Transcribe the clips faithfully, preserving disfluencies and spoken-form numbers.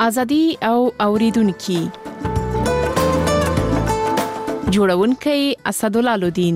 ازادي او اوریدونکو جوړونکي اسدالله الدین.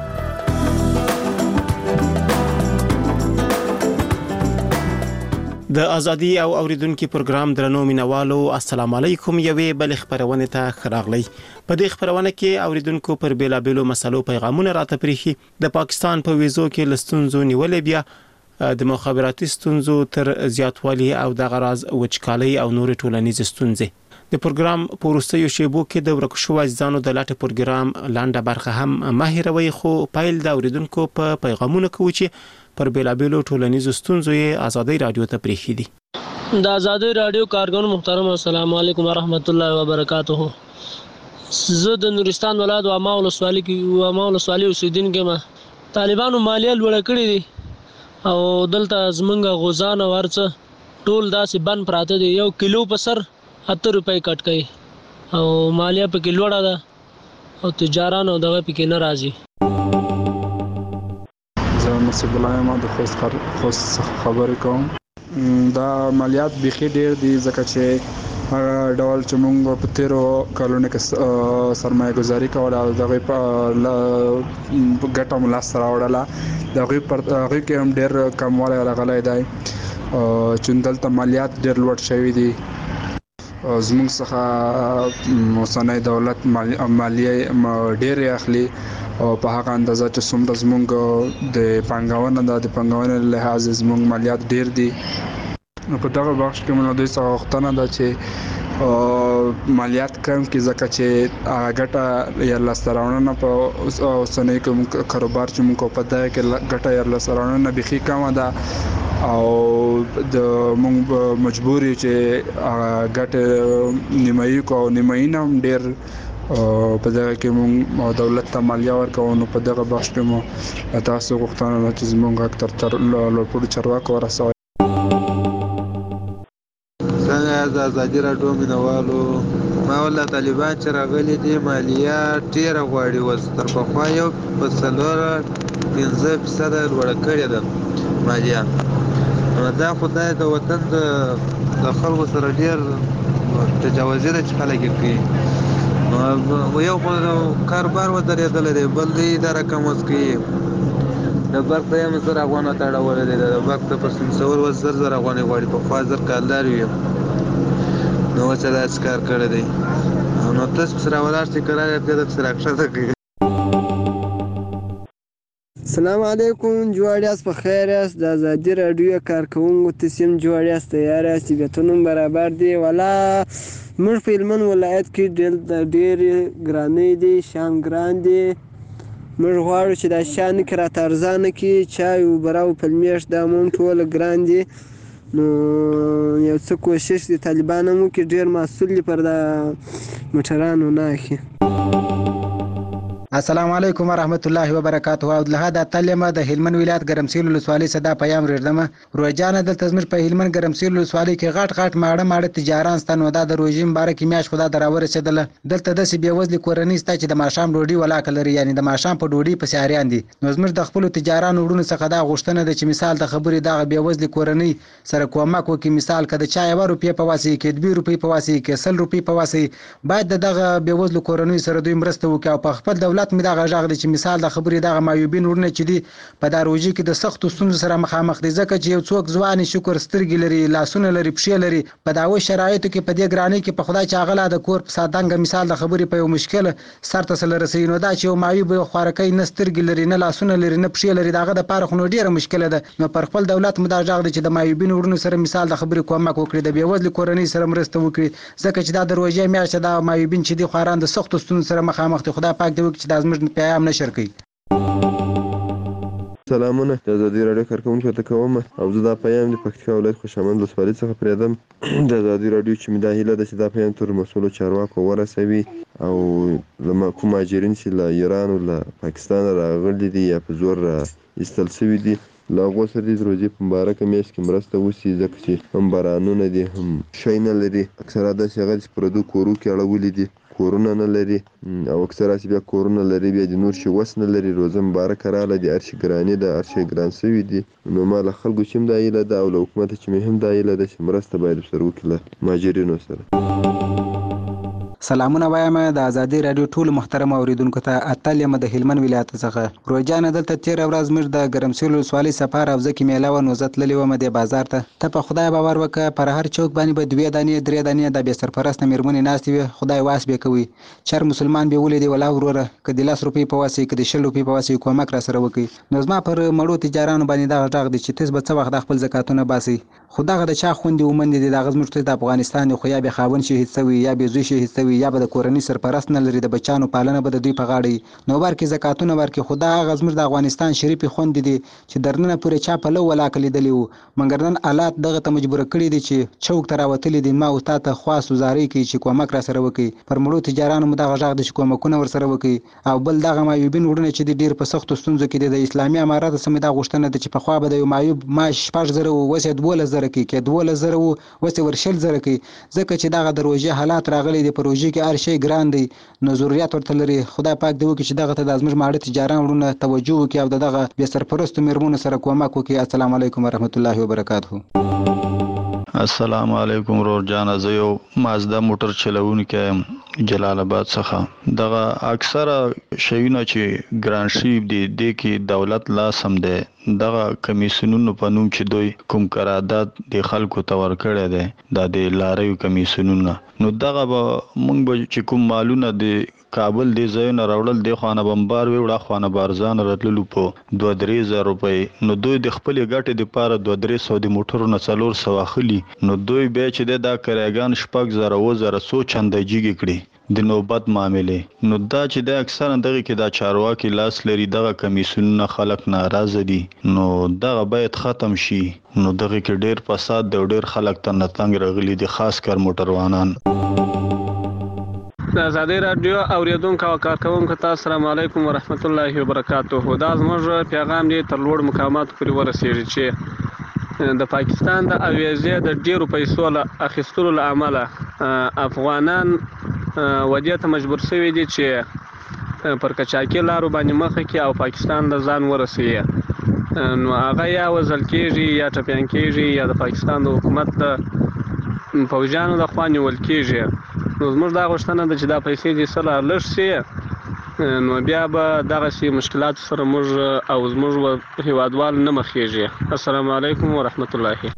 د ازادي او اوریدونکو پروګرام درنو مینوالو السلام علیکم. یوې بل خبرونه ته خراغلی. په دې خبرونه کې اوریدونکو پر بیلابیلو مسلو پیغامونه راته پریخي. د پاکستان په ویزو کې لستونزو نیولې بیا د مخابراتي ستونزو تر زیاتوالي او د غراض وچکالي او نور ټولنیز ستونزې. د پروګرام پورستیو شیبو کې د ورکشو ځانو د لاټ پروګرام لاندې برخه هم ماهروي خو پایل د اوریدونکو په پیغامونو کې و چې پر بیلابیلو ټولنیز ستونزو یې ازادي رادیو ته پریخي دي. د ازادي رادیو کارګون محترم السلام علیکم ورحمت الله وبرکاته. زه د نورستان ولایت او ما ولسوالۍ کې او ما ولسوالۍ اوسیدونکو ما طالبانو مالیه لوړه کړې دي او دلته زمونږ غوزان ورڅ ټول داسې بند پراته دي. یو کیلو په سر اته روپۍ کټ کوي او مالیه په کې لوړه ده او تجاران او دغه پکې نه راځي. نصیب الله ما د خوست خوست خبرې کوم. دا مالیات بيخي ډېر دي ځکه چې هغه ډول چې موږ په تیرو کلونو کې سرمایه گذاري کوله او دغه په ګټه مو لاس راوړله دغه پر هغه کې هم ډېر کموالی راغلی دی چې دلته مالیات ډېر لوړ شوي دي. زموږ څخه اوسنی دولت مالیه ډېرې اخلي او په هغه اندازه چې څومره زموږ د پانګونه د پانګونې له لحاظ زموږ مالیات ډېر دي. په دغه بخش کې موږ دوی څخه غوښتنه ده چې مالیات کم کړي ځکه چې ګټه یا لاسته راوړنه په اوسنی کاروبار چې موږ په دغه کې ګټه یا لاسته راوړنه بيخي کمه ده او د موږ مجبور یو چې ګټه نیمایي کو او نیمایي هم ډېر په دغه کې موږ دولت ته مالیه ورکوو. نو په دغه بخش کې مو تاسو غوښتنه ده چې زموږ حق تر لوړپوړو چارواکو ورسوئ. څنګه د ازادي راډیو مینوالو ما ولا طالبان چې راغلي دي مالیه ډېره غواړي اوس تر پخوا یو په څلور پنځه فیصده لوړه کړې ده مالیه. دا خدای د وطن د خلکو سره ډېر تجاوزي ده چې خلک یې کوي. یو خو کاروبار ودرېدلی دی بل دی دا رقم اوس کوي د برق ته یم زر افغانه ته اړولی دی د برق ته په سور اوس زر زر افغانۍ غواړي. پخوا زر کالدار وي نو اوس یې داسې کار کړی دی نو تاسو پسې راولاړ شئ که راغی بیا درپسې راکښته کوي. السلام علیکم. جوړ یاست په خیر یاست. د ازادي راډیو کارکوونکو تاسو هم جوړ یاست تیار یاست بیتونم برابر دی ولا موږ په هلمند ولایت کې ډېر ګرانۍ دي شان ګران دي. موږ غواړو چې دا شان کې راته ارزانه کړي چای اوبه او پلمیش دا مو ټول ګران دي. نو یو څه کوشش د طالبانو هم وکړي ډېر مسؤل دي پر دا موټرانو نه اخلي. السلام علیکم ورحمت الله وبرکاته. او له دا تعلیم د هلمند ولایت ګرمسیر ولسوالۍ صدا پیام ریډمه روزانه دلته زموږ په هلمند ګرمسیر ولسوالۍ کې غټ غټ ماړه ماړه تجاران ستنو دا د روزي مبارک میاش خدا دراور رسیدله. دلته د سی بیوزلي کورنۍ ستا چې د ماشام ډوډۍ ولاک لري یعنی د ماشام په ډوډۍ په سیاریان دي. نو زموږ د خپل تجاران وړونو څخه دا غوښتنه ده چې مثال د خبرې دا بیوزلي کورنۍ سره کومک وکړي. مثال کده چا یو روپیه په واسي کې دوه روپیه په واسي کې سل روپیه په واسي باید دغه بیوزلو کورنۍ سره دوی مرسته وکړي او په خپل دولت می دا غږ چې مثال د خبرې دغه مایوبین ورنه چې دی په داروجي کې د سختو ستونزو سره مخامخ دي ځکه چې یو څوک ځوان شکر سترګې لري لاسونه لري پښې لري په داوي شرایطو کې په دې ګرانۍ کې په خدای چې اغلا د کور په سادنګ مثال د خبرې په یو مشکل سر ته سره رسي نو دا چې یو مایوب خوارکۍ نه سترګې لري نه لاسونه لري نه پښې لري دغه د پاره خو ډیره مشکل ده. نو پر خپل دولت مداجغ دي چې د مایوبین ورنه سره مثال د خبرې کومک وکړي د بیوزل کورنۍ سره مرسته وکړي ځکه چې دا دروازه میاشته د مایوبین چې دی خواران د سختو ستونزو سره مخامخ دي. خدای پاک دې وکړي چې د زموږ پیغام نشر کړي. سلامونه د ازادي راډیو کارکوونکو ته کوم او زه دا پیام د پکتیکا ولایت خوشامند ولسوالۍ څخه پریدم. د ازادي راډیو چې مې دا هیله ده چې دا پیام تر مسؤلو چارواکو ورسوي او له کوم مهاجرین چې له ایران او له پاکستان راغلي دي یا په زور ایستل شوي دي له هغو سره دې د روژې په مبارکه میاشت کې مرسته وشي ځکه چې هم بارانونه دي هم شی نه لري. اکثره داسې هغه چې پردو کورو کې اړولي دي کورونه نه لري او اکثره چې بیا کورونه لري بیا د نور شي وس نه لري. روزه مبارکه راغله، د هر شي ګراني ده، هر شي ګران سوي دي. نو ما له خلکو چې هم دا هیله ده او له حکومت چې مې هم دا هیله ده چې مرسته باید ورسره وکړي له مهاجرینو سره. سلامونه وایم د ازادي رادیو ټول محترم اوریدونکو ته. اتلم د هلمند ولایت څخه روزانه دلته تیر ورځ موږ د ګرمسیر ولسوالۍ سفر او ځکه میله و نو زت للی و مده بازار ته ته په خدای باور وکړه پر هر چوک باندې به دوی دانې درې دانې د به سرپرست میرمنې ناشتي وي. خدای واس به کوي چر مسلمان به ولې دی ولا وروره کدي لاس روپی په واسي کدي شل روپی په واسي کومک را سره وکي. نو زما پر مړو تجارانو باندې دا غږ دي چې تاسو به څه وخت خپل زکاتونه باسي. خدای د چا خوندې ومند دي د غزمرته د افغانستان خو یا به خاون شهید سوي یا به زوی شهید سوي یا به د کورنۍ سرپرست نه لري د بچانو پالنه به د دوی په غاړه نو ورکه زکاتونه ورکه. خدا غزمر د افغانستان شریف خوند دي چې درنه پورې چا په لو ولا کلی دلیو مګر نن حالات دغه ته مجبور کړی دي چې چوک تر وتلی دي ما او تا ته خاص وزاري کوي چې کومک را سره وکي. پر مړو تجارانو مدغه ژغ دي چې کومکونه ور سره وکي. او بل دغه مایوبین وړونه چې ډیر په سختو ستونزو کې د اسلامي امارات سمې دا غوښتنه ده چې په خوا به د مایوب ما شپږ زره وسه دوله زره کې کې دوله زره وسه ورشل زره کې ځکه چې دغه د روزي حالات راغلي دي. په روزي کې هر شی ګران دی نو ضرورت ورته لري. خدای پاک دی وکړي چې دغه ته د ازمر ماړه تجاران ورونه توجه وکړي او دغه به سرپرست میرمنو سره کومک وکړي. السلام علیکم ورحمت الله وبرکاته. السلام علیکم رور جان زه یو مازدا موټر چلوونکی جلال آباد څخه. دغه اکثره شیونه چې ګران شي دي د کې دولت لا سم ده دغه کمیسیونونو په نوم چې دوی کوم قرارداد د خلکو ته ورکړی دی دا د لاریو کمیسیونونه نو دغه به موږ به چې کوم مالونه د کابل د ځایونه راوړل د خوانه بمبار وی وړه خوانه بارزان راتللو په دوه درې زره روپۍ نو دوی د خپل ګټې د پاره دوه درې سو د موټرونو څلور سو اخلي نو دوی به چې دا کریګان شپږ زره و زره سو چندې جیږي کړي د نوبت معاملې نو دا چې د اکثر دغه کې دا چارواکي لاس لري دغه کمیسیونونه خلک ناراضه دي نو دغه باید ختم شي نو دغه کې ډیر فساد د ډیر خلک ته نتنګ راغلي دي خاص کر موټروانان. د آزادۍ رادیو اوریدونکو او کارکوونکو ته السلام علیکم ورحمت الله وبرکاته. دا زموږ پیغام دی تر لوړ مقاماتو پورې ورسیږي چې د پاکستان د اویزې د ډیرو پیسو له اخیستلو له امله افغانان ودې ته مجبور شوي دي چې پر کچاکي لارو باندې مخه کې او پاکستان د ځان ورسوي نو هغه یا وزل کېږي یا ټپیان کېږي یا د پاکستان د حکومت د فوجانو د خوا نیول کېږي. نو زموږ دا غوښتنه ده چې دا پیسې دې سره لږ شي نو بیا به دغسې مشکلاتو سره موږ او زموږ هیوادوال نه مخېږي. السلام علیکم ورحمت الله.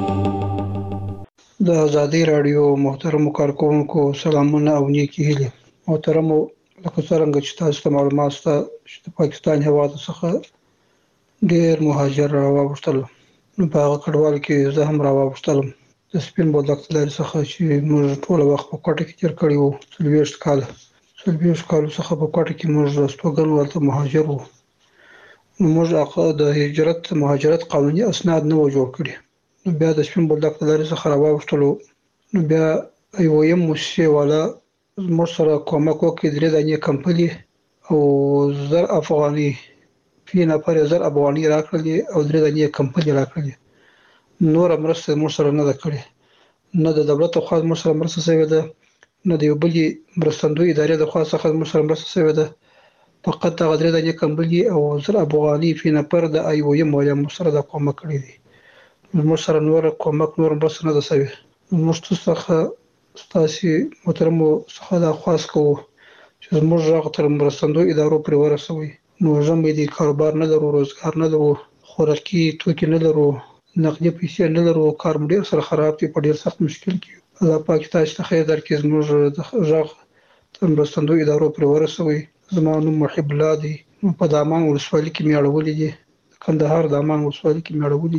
د آزادۍ راډیو محترمو کارکوونکو سلامونه او نیکې هیلې. محترمو لکه څرنګه چې تاسو ته معلومات شته چې د پاکستان هیواد څخه ډېر مهاجر راواوښتل نو په هغه کډوال کې زه هم راواوښتلم د سپین بولدک لارې څخه چې موږ ټول وخت په کوټه کې تیر کړی وو څلوېښت کاله څلوېښت کالو څخه په کوټه کې موږ استوګن ولته مهاجر وو نو موږ د هجرت مهاجرت قانوني اسناد نه و جوړ کړي نو بیا د سپین بولدک لارې څخه راواوښتلو نو بیا ایویم موسسې والا زموږ سره کومک وکړي درې دانې کمپني او زر افغاني فی نفر زر افغاني راکړلې او درې دانې کمپني راکړلې. نور مرسته موږ سره نه ده کړې نه د دولت خوا موږ سره مرسته شوې ده نه د یو بلې مرستندوی ادارې د خوا څخه موږ سره مرسته شوې ده فقط هغه درې دانې کمپني او زر افغاني فی نفر د ای او ایم والا موږ سره دا کومک کړی دی موږ سره نور کومک نور مرسته نه ده شوې. موږ څخه ستاسې محترمو څخه دا خواست کوو چې زموږ غږ تر مرستندوی ادارو پورې ورسوئ. نو ژمی دی کاروبار نه لرو روزګار نه لرو خوراکي توکي نه لرو نقدي پیسې نه لرو کار مو ډېر سره خراب دی په ډېر سخت مشکل کې الله پاک تاسو ته خیر درکړي زموږ د غږ تر مرستندوی ادارو پورې ورسوئ. زما نوم محب الله دی په دامان ولسوالۍ کې مې اړولي دي د کندهار دامان ولسوالۍ کې مې اړولي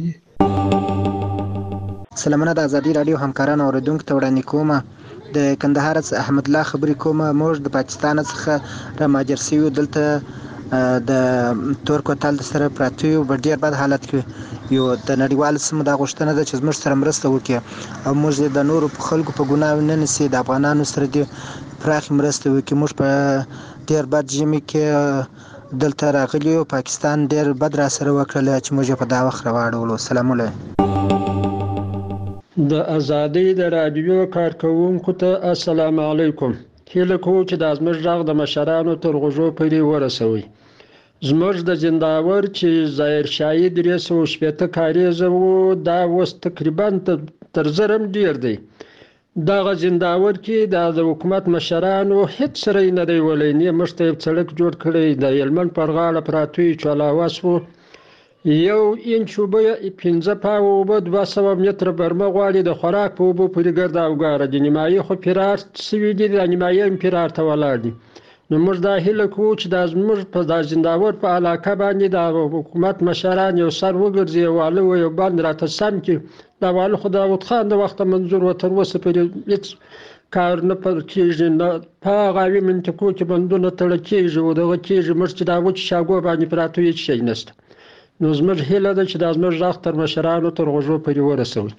دي. سلامونه د آزادۍ راډیو همکارانو اوریدونکو ته وړاندې کومه د کندهار څخه احمد الله خبرې کومه. موږ د پاکستان څخه را مهاجر شوي دلته د تور کوتل سره پراته یو په ډېر بد حالت کې یو د نړیوال سیمو دا غوښتنه ده چې زموږ سره مرسته وکړي او موږ د نورو په خلکو په ګناه نه نیسي د افغانانو سره دې پراخې مرسته وکړي. موږ په ډېر بد ژمي کې دلته راغلي یو پاکستان ډېر بد را سره وکړله چې موږ په دا وخت راواړولو. سلام علیکم. د آزادۍ د راډیو کارکوونکو ته السلام علیکم. هیله کوو چې دا زموږ غږ د مشرانو تر غوږو پورې ورسوي. زموږ د زنداور چې ظاهر شاهي درې سوه شپېته کاریزه و دا اوس تقریبا تر زر هم ډېر دی. دغه زنداور کې دا د حکومت مشرانو هېڅ سره یې نه دی ولی. نه موږ ته یو سړک جوړ کړی، د هلمند پر غاړه پراته وي چالاوس و، یو انچ اوبه پنځه پاوه اوبه دوه سوه متره برمه غواړي، د خوراک په اوبو پورې ګرد اوګاره دي. نیمایي خو فرار سوي دي، دا نیمایي هم فرار ته ولاړ دي. نو موږ دا هیله کوو چې دا زموږ په دا زنداور په علاقه باندې د حکومت مشران یو سر وګرځي، یو واله و یو بند راته سم کړي. دا واله خو داود خان د وخته منظور و، تر اوسه پورې هېڅ کار نه پر کېږي، نه په هغه اوې منطقو کې بندونه تړل کېږي او دغه کېږي. موږ چې دا وچې شاګو باندې پراته هېڅ شی نشته. نو زموږ هیله ده چې دا زموږ غږ تر مشرانو تر غوږو پورې ورسوي.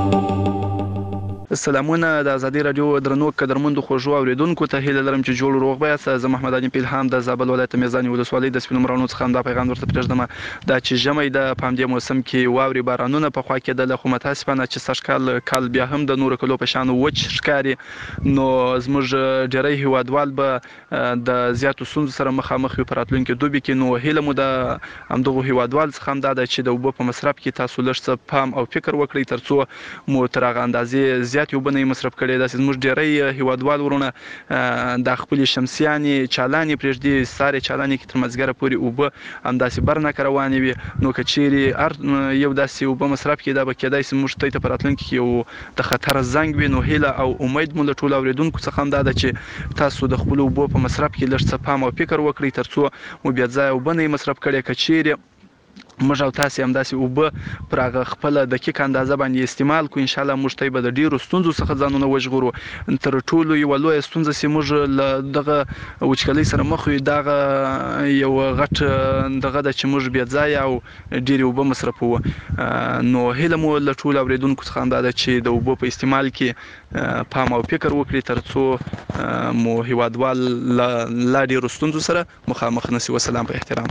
سلامونه د ازادي راډیو درنو قدرمندو خوږو اوریدونکو ته هیله لرم چې جوړ روغ بیاست. زه محمد علي پیلهام د زابل ولایت میزاني ولسوالۍ د سپینو مرغانو څخه دا پیغام ورته پرېږدم. دا چې ژمی د په همدې موسم کې واورې بارانونه په خوا کېدله، خو متاسفانه چې سږ کال کال بیا هم د نورو کلو په شان وچ ښکاري. نو زموږ ډېری هیوادوال به د زیاتو ستونزو سره مخامخ وي په راتلونکي دوبي کې. نو هیله مو د همدغو هیوادوال څخه هم دا ده چې د اوبو په مصرف کې تاسو لږ څه پام او فکر وکړئ، تر څو مو تر هغه اندازې زیات اوبه نه مصرف کړي. داسې زموږ ډېری هیوادوال ورونه د خپلې شمسیانې چالانې پرېږدي، سارې چالانې کې تر مازدیګره پورې اوبه همداسې برناکه روانې وي. نو که چیرې هر یو داسې اوبه مصرف کړي، دا به کېدای شي موږ ته په راتلونکي کې یو د خطر زنګ وي. نو هیله او امید مو له ټولو اورېدونکو څخه هم دا ده چې تاسو د خپلو اوبو په مصرف کې لږ څه پام او فکر وکړئ، تر څو مو بې ځایه اوبه نه مصرف کړي. که چیرې موږ او تاسې همداسې اوبه پر هغه خپله دقیق اندازه باندې استعمال کړو، انشاءالله موږ ته به د ډېرو ستونزو څخه ځانونه وژغورو. تر ټولو یوه لویه ستونزه چې موږ له دغه وچکالۍ سره مخ یو، دغه یو غټ دغه ده چې موږ بې ځایه او ډېرې اوبه مصرفوو. نو هیله مو له ټولو اورېدونکو څخه هم دا ده چې د اوبو په استعمال کې پام او فکر وکړي، تر څو مو هیوادوال له لا ډېرو ستونزو سره مخامخ نه شي. وسلام په احترام.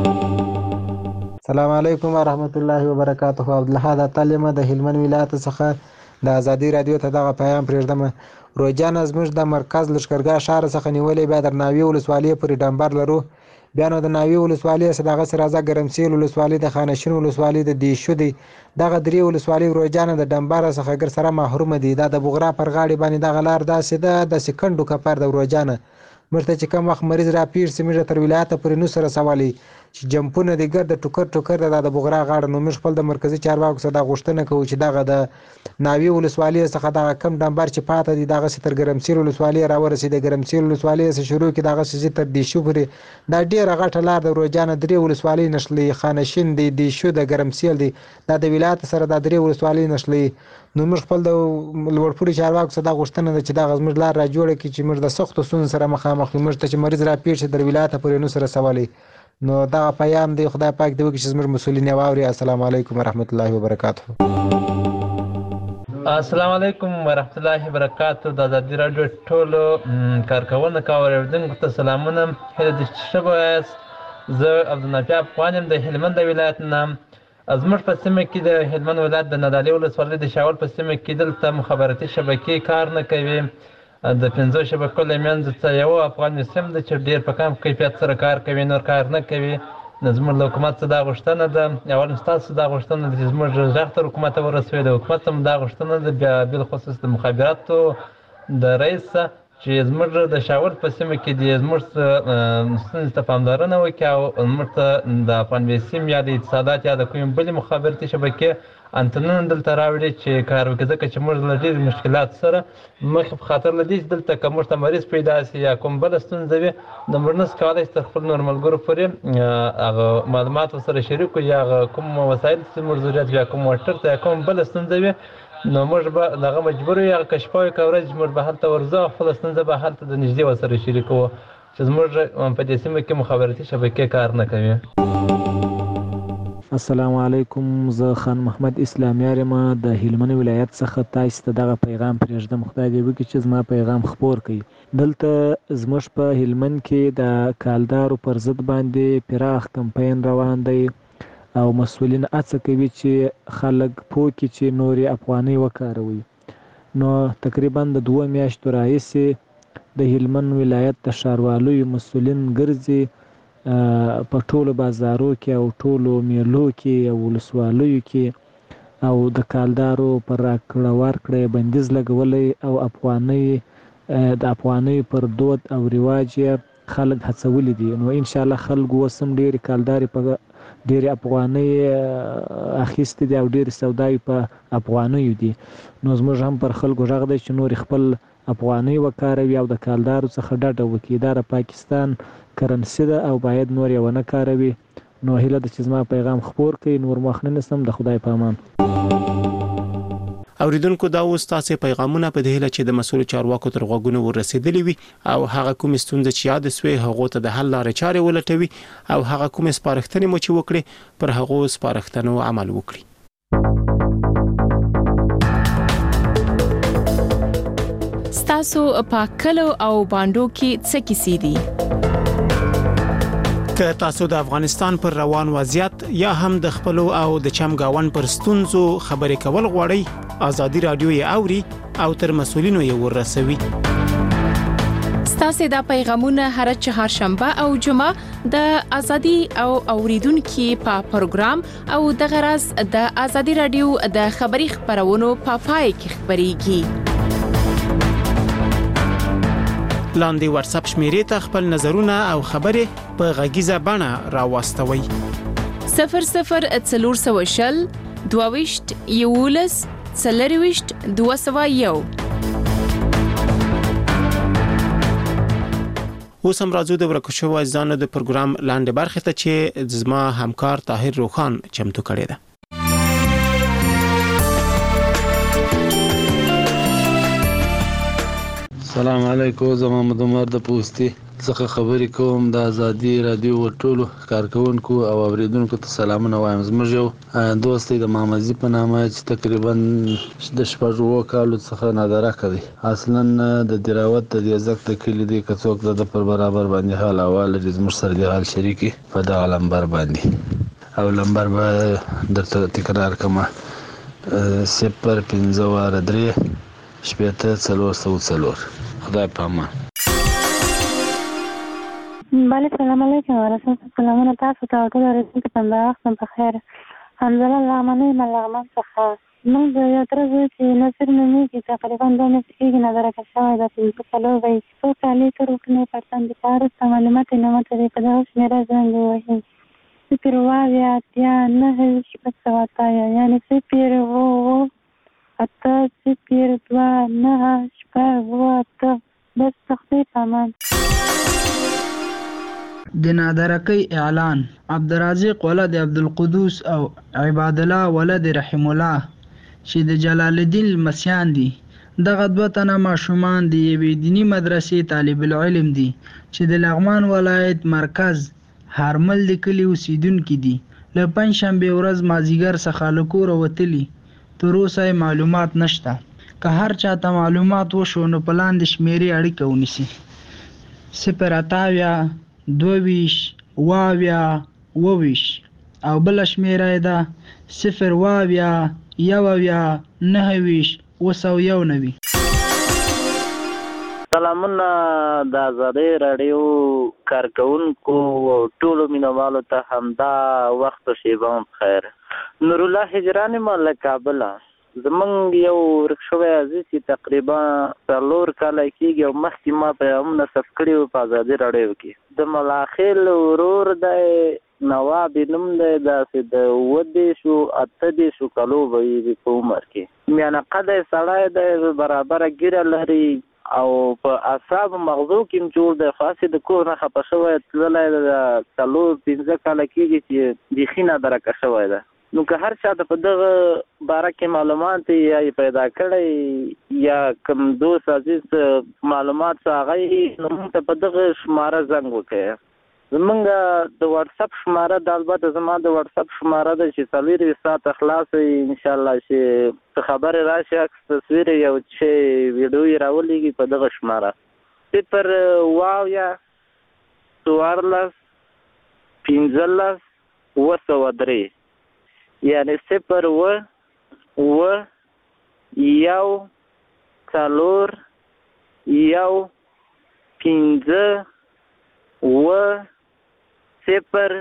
السلام علیکم ورحمت الله وبرکاته. عبدالله د تلمه د هلمند ولایت څخه د ازادي رادیو ته دغه پیغام پرېږدم. روجانه زموږ د مرکز لښکرګاه ښار څخه نیولې بیا د ناوې ولسوالۍ پورې ډمبر لرو. بیا نو د ناوې ولسوالۍ څخه دغسې راځه ګرمسیل ولسوالۍ د خانشین ولسوالۍ د دیشو دی. دغه درې ولسوالۍ روجانه د ډمبر څخه ګر سره محرومه دي. دا د بغرا پر غاړې باندې دغه لار داسې ده داسې کنډو کپر د روجانه. موږ ته چې کوم وخت مریض را پیر سي موږ تر ولایته پورې نو سره سوالی چې جمپونه دي ګرد ټوکر ټوکر د د بغرا غاړه. نو موږ خپل د مرکزي چارواکو څخه دا غوښتنه کوو چې دغه د ناوې ولسوالۍ څخه دغه کم ډمبر چې پاته دي دغسې تر ګرمسیر ولسوالۍ راورسي. د ګرمسیر ولسوالۍ څخه شروع کړي دغسې ځي تر دیشو پورې. دا ډېره غټه لار د روجانه درې ولسوالۍ نښلوي، خانشین دی، دیشو د ګرمسیل دی، دا د ولایت سره دا درې ولسوالۍ نښلوي. نو موږ خپل د لوړپوړي چارواکو څخه دا غوښتنه ده چې دغه زموږ لار را جوړه کړي چې موږ د سختو ستونزو سره مخامخ یو. موږ ته چې مریض را پېښ شي در ولایته پورې نو سره سوالی. نو دغه پیام دی، خدای پاک دې وکړي چې زموږ مسؤلین یې واوري. السلام علیکم ورحمت الله وبرکاته. السلام علیکم ورحمت الله وبرکاته. د ازادي راډیو ټولو کارکوونکو او اورېدونکو ته سلامونه. هیله ده چې ښه به یاست. زه عبدالنافع افغان یم د هلمند ولایت نه. زموږ په سیمه کې د هلمند ولایت د نادعلي ولسوالۍ د شاول په سیمه کې دلته مخابراتي شبکې کار نه کوي. د پنځو شبکو له منځه څخه یو افغان سیم ده چې ډېر په کم کیفیت سره کار کوي، نور کار نه کوي. نو زموږ له حکومت څخه دا غوښتنه ده، اول ستاسو دا غوښتنه ده چې زموږ غږ تر حکومت ورسوي. د حکومت هم دا غوښتنه ده، بیا بالخصوص د مخابراتو د رئیس چې زموږ د شاول په سیمه کې دې زموږ ستونزې ته پاملرنه وکړي او زموږ ته د افغان سیم یا د اتصالات یا د کومې بلې مخابراتي شبکې انتنونه دلته راوړي چې کار وکړي، ځکه چې موږ له ډېرو مشکلاتو سره مخ په خاطر له دې چې دلته که موږ ته مریض پیدا شي یا کوم بله ستونزه وي، نو موږ نشو کولی چې تر خپلو نور ملګرو پورې هغه معلومات ورسره شریک کړو یا هغه کوم وسایل چې موږ ضرورت وي یا کوم موټر ته یا کوم بله ستونزه وي، نو موږ به دغه مجبور یو هغه کشفه وي که ورځ موږ به هلته ورځو او خپله ستونزه به هلته د نږدې ورسره شریکوو چې زموږ په دې سیمه کې مخابراتي شبکې کار نه کوي. السلام علیکم. زه خان محمد اسلامیار یم د هلمند ولایت څخه. تاسو ته دغه پیغام پرېږدم، خدای دې وکړي چې زما پیغام خپور کړي. دلته زموږ په هلمند کې د کالدارو پر ضد باندې پراخ کمپاین روان دی او مسؤلین هڅه کوي چې خلک پوه کړي چې نورې افغانۍ وکاروي. نو تقریبا د دوه میاشتو راهیسې د هلمند ولایت د ښاروالۍ مسؤلین ګرځي په ټولو بازارو کې او ټولو میلو کې او ولسوالیو کې او د کالدارو پر راکړه ورکړه بندیز لګولی او افغانۍ د افغانۍ پر دود او رواج خلک هڅولي دي. نو ان شاء الله خلکو اوس هم ډېرې کالدارې په ډېرې افغانۍ اخیستې دي او ډېرې سوداوي په افغانیو دي. نو زموږ هم پر خلکو غږ دی چې نور خپل افغانۍ وکاروي او د کالدارو څخه ډډه وکړي. دا د پاکستان کرنسي ده او باید نور یې ونه کاروي. نو هیله ده چې زما پیغام خپور کړي. نور مخ نه نیسم، د خدای په امان. اوریدونکو دا اوس تاسو پیغامونه په دې هیله چې د مسؤل چارواکو تر غوږونو ورسېدلی وي او هغه کوم ستونزې چې یاد سوي هغه ته د حل لارې چارې ولټوي او هغه کوم سپارښتنې مو چې وکړي پر هغه سپارښتنو عمل وکړي. ستاسو په کلو او باندو کې څه کیسې دي؟ که تاسو د افغانستان پر روان وضعیت یا هم د خپل او د چمګاون پر ستونزو خبرې کول غواړئ، ازادي رادیو یې اوري او تر مسؤلینو یې ورسوي. ستاسو د پیغامونه هر چهارشنبه او جمعه د ازادي او اوریدونکو په پروګرام او د غرض د ازادي رادیو د خبري خبرونو په پای کې خبريږي. لاندې واتس اپ شمیرې ته خپل نظرونه او خبرې په غږیزه بڼه راوستوي. صفر صفر څلور سوه شل دوه ویشت یولس څلور ویشت دوه سوه یو. اوس هم راځو د ورکو شوو ځانو د پروګرام لاندې برخه ته چې زما همکار طاهر روخان چمتو کړی ده. السلام علیکم، زما مدمر د پوسټي څخه خبرې کوم. د ازادي رادیو ټولو کارکونکو او اوریدونکو ته سلامونه وایم. زموږ یو دوست دی د مامزي په نامه چې تقریبا د شپږو کالو څخه نادره کوي. اصلا د دراوت د یزک د کلی دی، که څوک د پر برابر باندې حال احوال لري زموږ سره د حال شریکي په دغه لمبر باندې او لمبر به درته تکرار کما صفر پنځه واره درې شپېته څلور سوه څلور. خدای په امان. بله سلام علیکم ورحمت سلامونه تاسو ته ټول اوریدونکو ته د وخت په خیر. حمزله لغمنۍ ملغمن څخه موږ د یو تر ځای چې نصر نومیږي تقریبا دوه میاشتې کېږي نظره که شوی ده پنځه څلور به یې څو کالي تر وکنۍ پرتن د پاروسته معلومات یې نه ماته دی په دغه شمېره زنګ ووهي صفر اووه اویا اتیا نهه شپږ سوه اتیا یعنې صفر اووه اووه اته صفر دوه نهه شپږ اووه اته. بس تختی په امان. د نادرکۍ اعلان. عبدالرازق ولد عبدالقدوس او عباد الله ولد رحم الله چې د جلال الدین المسیان دي. دغه دوه تنه ماشومان د یوې دیني مدرسې طالب العلم دي چې د لغمان ولایت مرکز هرمل د کلي اوسیدونکي دي. له پنجشنبې ورځ مازدیګر څخه له کوره وتلي، تر اوسه معلومات نشته. که هر چاته معلومات وشو نو په لاندې شمیرې اړیکه ونیسي: صفر اته اویا دوه ویشت اوه اویا اوه ویشت او بله شمیره یې ده صفر اوه اویا یو اویا نهه ویشت اوه سوه یو نوي. سلامونه د ازادۍ راډیو کارکونکو او ټولو مینوالو ته همدا وخت او شیبه هم بخیر. نورالله هجران یم له کابله. زمونږ یو ورک شوی عزیز چې تقریبا څلور کاله کېږي او مخکې ما پیغامونه ثبت کړي وو په ازادي راډیو کې. د ملاخیل ورور دی نواب یې نوم دی، داسې د اووه دېرشو اته دېرشو کالو به وي په عمر کې. میانه قده سړی دی، برابره ګیره لري او په اعصابو مغزو کې هم جوړ دی. خاصې د کور نه خفه شوی تللی د څلور پنځه کاله کېږي چې بیخي نادرکه شوی ده. نو که هر چا ته په دغه باره کې معلومات یا یې پیدا کړی یا کوم دوست عزیز معلومات څه هغه نو موږ ته په دغه شماره زنګ وکړئ. زمونږ د واتساپ شماره د البته زما د واتساپ شماره ده چې څلورویشت ساعته خلاصه وي انشاءالله چې څه خبرې راشي عکس تصویر یو چې ویډیو یې راولېږي په دغه شماره صفر اووه اویا څوارلس پنځلس اووه سوه درې یعنې صفر اووه اووه یو څلور یو پنځه اووه صفر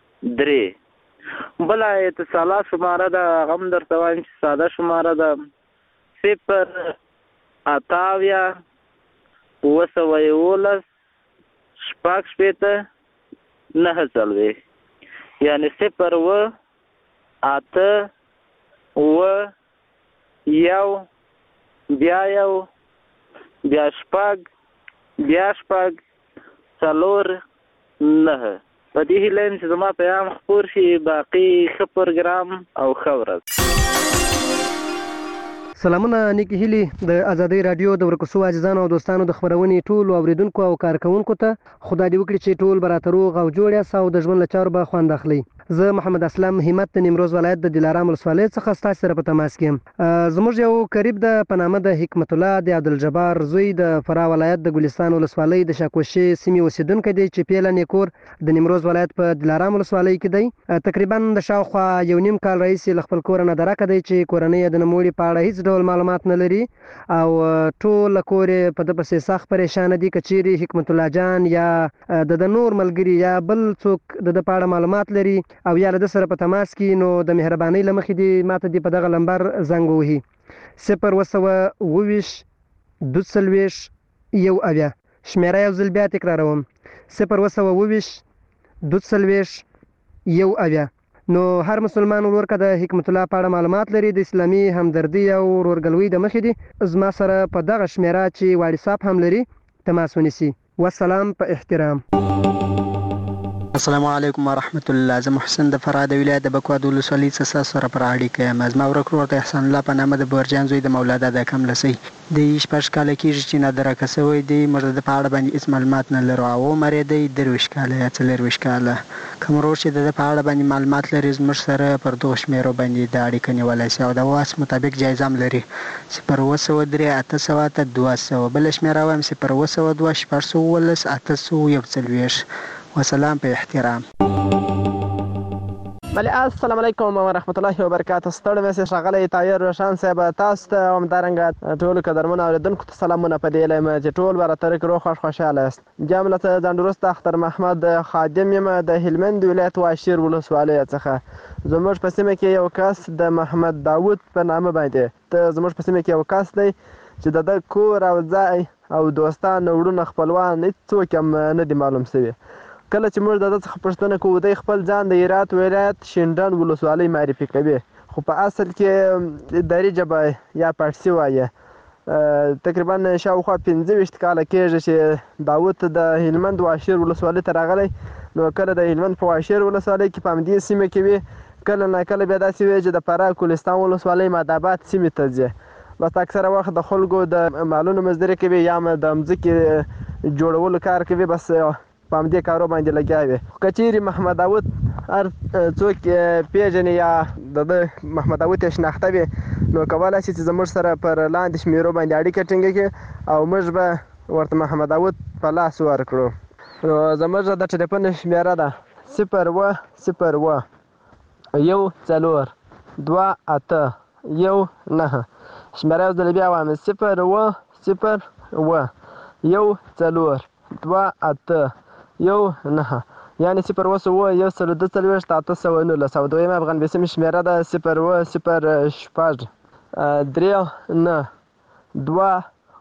درې. بله اتصالات شماره ده هغه هم درته وایم چې ساده شماره ده صفر اته اویا اوه سوه یولس شپږ شپېته نهه څلوېښت. یعنې صفر اوه اته اوه یو بیا یو بیا شپږ بیا شپږ څلور نهه. په دې هیله یم چې زما پیغام خپور شي. باقي ښه پروګرام او ښه ورځ. سلامونه نیکی هیلې د ازادۍ رادیو د ورکوسو عزیزانو او دوستانو د خبرونې ټولو اوریدونکو او کارکونکو ته خدای دې وکړي چې ټول به راته روغ او جوړ یاست او د ژوند له چارو به خوند اخلئ. زه محمد اسلم همت د نیمروز ولایت د دلارام ولسوالۍ څخه ستاسو سره په تماس کې یم. زموږ یو قریب د په نامه د حکمت الله د عبدالجبار زوی د فراه ولایت د ګلستان ولسوالۍ د شاکوشې سیمې اوسیدونکی دی چې پیله نیکور د نیمروز ولایت په دلارام ولسوالۍ کې دی. تقریبا د شاوخوا یو نیم کال راهیسې له خپل کوره نه درکه دی چې کورنۍ یې د نوموړي په اړه هیڅ ډول معلومات نه لري او ټول کور یې په ده پسې سخت پریشانه دي. که چیرې حکمت الله جان یا د د نور ملګري یا بل څوک د ده په اړه معلومات لري او یا له ده سره په تماس کې نو د مهربانۍ له مخې دې ماته دې په دغه لمبر زنګ ووهي صفر اوه سوه اووه ویشت دوه څلوېښت یو اویا. شمېره یو ځل بیا تکراروم صفر اوه سوه اووه ویشت دوه څلوېښت یو اویا. نو هر مسلمان ورور که د حکمت الله په اړه معلومات لري د اسلامي همدردي او ورورګلوۍ د مخې دي زما سره په دغه شمېره چې واټساپ هم لري تماس ونیسي. والسلام په احترام. السلام علیکم ورحمت الله. زه محسن د فراه د ولایت د بکواد ولسوالۍ څخه ستاسو سره پر اړیکه یم. زما ورک ورور د احسان الله په نامه د بورجان زوی د مولا دادا کملسۍ دی شپږ کاله کېږي چې نادرکه شوی دی. موږ د ده په اړه باندې هېڅ معلومات نه لرو او عمر یې دی درویشت کاله یا څلېرویشت کاله. کوم ورور چې د ده په اړه باندې معلومات لري زموږ سره پر دغو شمېرو باندې د اړیکه نیولی شي او د واس مطابق جایزه هم لري صفر اوه سوه درې اته سوه اته دوه سوه. بله شمېره وایم صفر اوه سوه دوه شپږ سوه اوولس اته سوه یو څلوېښت. وسلام په احترام. بله السلام علیکم ورحمت الله وبرکاته. ستړی مې ښاغلی طاهر روشن صاحب تاسو ته همدارنګه ټولو قدرمنو اورېدونکو ته سلامونه په دې هیله یم چې ټول به راته روغ خوښ خوشحاله یاست. بیا هم له ځانډروسته اختر محمد خادم یم د هلمند ولایت واشیر ولسوالۍ څخه. زموږ په سیمه کې یو کس د محمد داود په نامه باندې ته زموږ په سیمه کې یو کس دی چې د ده کور او ځای او دوستان وروڼه خپلوان هېڅوک هم نه دي معلوم شوي. کله چې موږ د ده څخه پوښتنه کوو دی خپل ځان د هرات ولایت شینډنډ ولسوالۍ معرفي کوي خو په اصل کې دري ژبه یا پارسي وایي. تقریبا شاوخوا پنځه ویشت کاله کېږي چې داود د هلمند واشیر ولسوالۍ ته راغلی. نو کله د هلمند په واشیر ولسوالۍ کې په همدې سیمه کې وي کله نه کله بیا داسې وي چې د فراه ګلستان ولسوالۍ ماداباد سیمې ته ځي. بس اکثره وخت د خلکو د مالونو مزدوري کوي یا هم د مځکې جوړولو کار کوي بس په همدې کارو باندې لګیا وي. که چیرې محمد داود هر څوک پیژني یا د ده محمد داود یې شناخته وي نو کولی شي چې زموږ سره پر لاندې شمېرو باندې اړیکه ټینګه کړي او موږ به ورته محمد داود په لاس ورکړو. نو زموږ د ټلیفون شمېره ده صفر اوه صفر اوه یو څلور دوه اته یو نهه. شمېره یو ځل بیا وایم صفر اوه صفر اوه یو څلور دوه اته یو نهه. یعنې صفر اوه سوه یو سل دوه څلوېښت اته سوه نولس. او دویمه افغان بیسیمې شمېره ده صفر اوه صفر شپږ درې نه دوه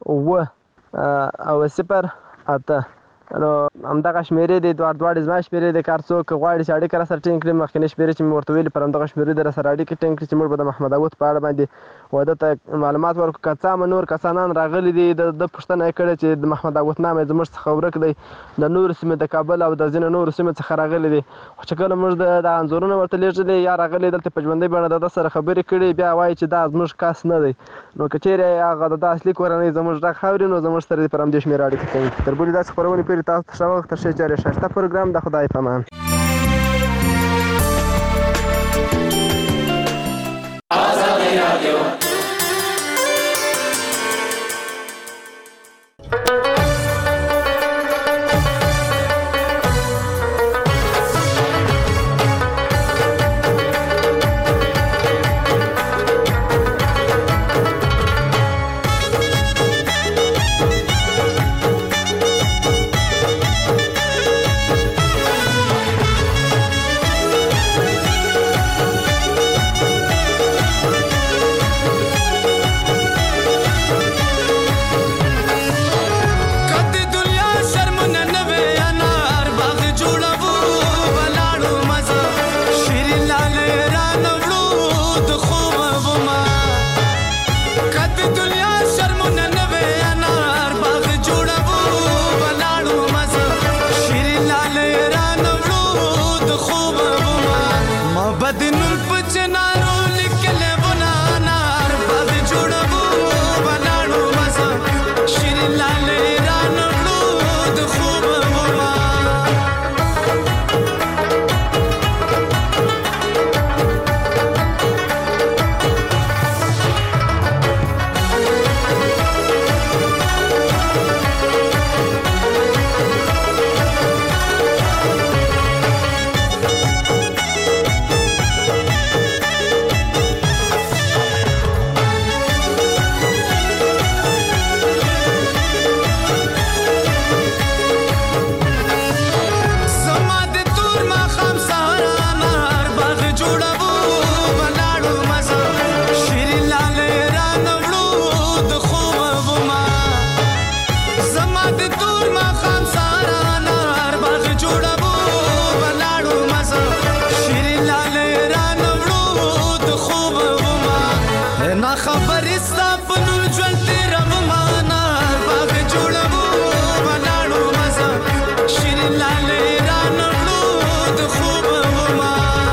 اوه او صفر اته. نو همدغه شمېرې دي دواړه دواړې زما شمېرې دي. که هر څوک غواړي چې اړیکه راسره ټینګ کړي مخکینۍ شمېرې چې مې ورته ویلي پر همدغه شمېرې دې راسره اړیکه ټینګ کړي چې موږ به د محمد داود په اړه باندې و ده ته معلومات ورکړو. که څه هم نور کسانان راغلي دي د ده پوښتنه یې کړې چې د محمد داود نام یې زموږ څخه ورک دی د نورو سیمې د کابل او د ځینو نورو سیمو څخه راغلي دي. خو چې کله موږ د انځورونه ورته لېږلي یا راغلي دلته په ژوندۍ بڼه د ده سره خبرې کړي بیا وایي چې دا زموږ کس نه دی. نو که چیرې هغه د ده اصلي کورنۍ زموږ غږ اوري نو زموږ سره دې پر همدې شمېره اړیکه ټینګ کړي. تر بلې داسې خپرونې پورې تاسو ته ښه وخت ښه چارې ښایسته پروګرام د خدای په امان. آزادی رادیو زما خبرې ستا په نوم ژوند تېروم انار باغ جوړوو ولاړو مزه شیرین لالې رانغلو د خوب وما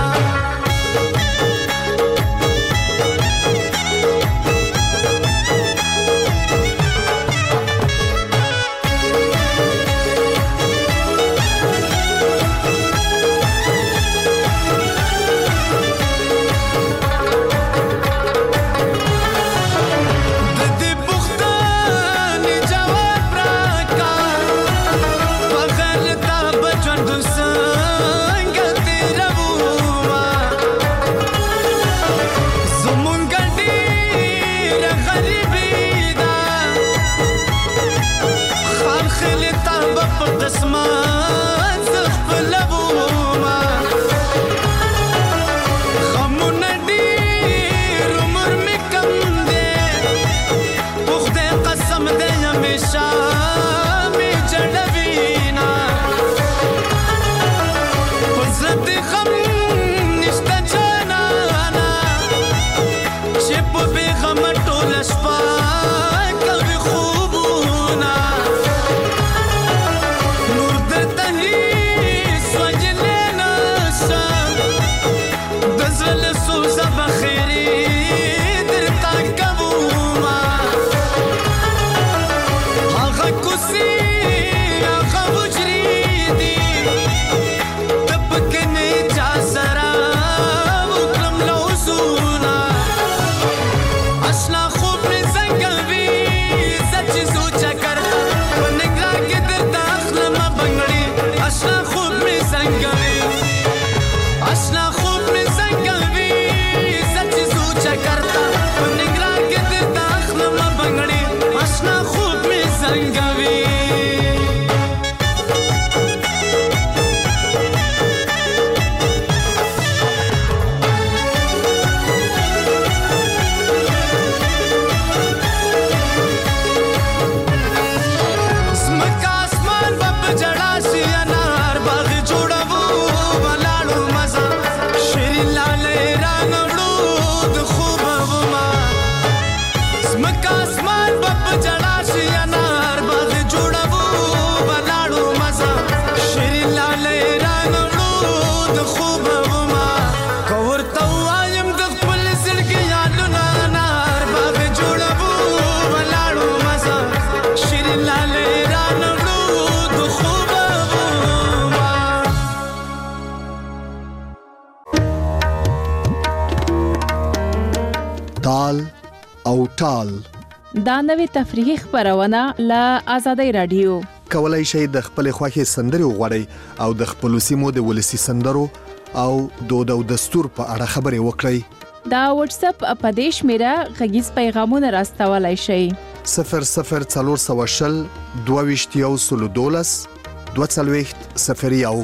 ټال دا نوې تفریحي خبرونه له آزادۍ رادیو کولای شئ د خپل خوښي سندري وغوړئ او د خپل سیمو د ولسی سندرو او دود او دستور په اړه خبري وکړئ. دا واتس اپ اپدیش میرا غږیز پیغامونه راستولای شئ صفر صفر څلور سوه شل دوه ویشت یو سلو دولس دوه څلوېښت صفر یو.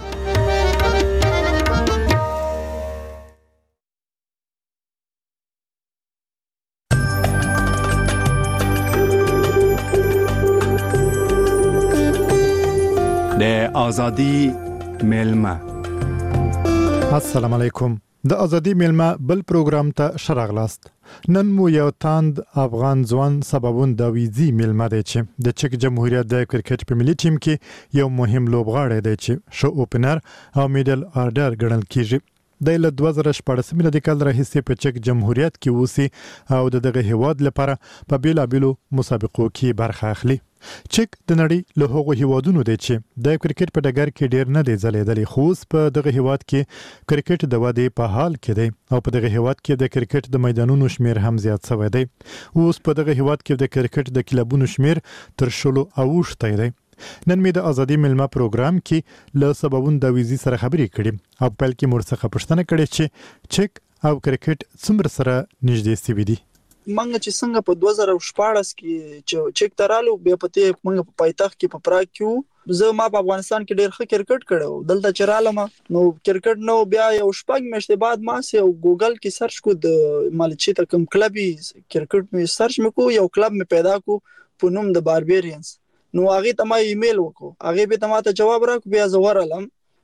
د ازادي میلمه. السلام علیکم. د ازادي میلمه بل پروګرام ته شراغلاست. نن مو یو تاند افغان ځوان سببون د ویزي میلمه دی چې د چک جمهوریت د کرکټ په ملي ټیم کې یو مهم لوبغاړی دی چې شو اوپنر او میډل آرډر ګڼل کیږي. د له دوه زره شپږ ملي کال راهیسې په چک جمهوریت کې اوسي او د دغه هیواد لپاره په بیلابیلو مسابقو کې برخه اخلي. چک د نړۍ له هغو هیوادونو دی چې د کرکټ په ډګر کې ډیر نه دی ځلیدلی، خو په دغه هیواد کې کرکټ د ودې په حال کې دی او په دغه هیواد کې د کرکټ د میدانونو شمیر هم زیات شوی دی. اوس په دغه هیواد کې د کرکټ د کلبونو شمیر تر شلو اوښتی دی. نن مې د ازادي میلمه پروګرام کې له سببون د ویزي سره خبرې کړې او په پیل کې مور څخه پوښتنه کړې چې چک او کرکټ څومره سره نږدې سوي دي. منګه چې څنګه په دوه زره شپږ کې چې چک ترالو بیا پته منګه په پایتخت کې په پراګ کې زه ما په افغانستان کې ډېر ښه کرکټ کړو. دلته چرالم نو کرکټ نو بیا یو شپږ میاشتې بعد ما سه ګوګل کې سرچ کو د مالچی ته کوم کلبي کرکټ مې سرچ مکو یو کلب مې پیدا کو په نوم د باربیرینز. نو هغه ته ما ایمیل وکړو، هغه به ته ما ته جواب راکړ، بیا زه ورالم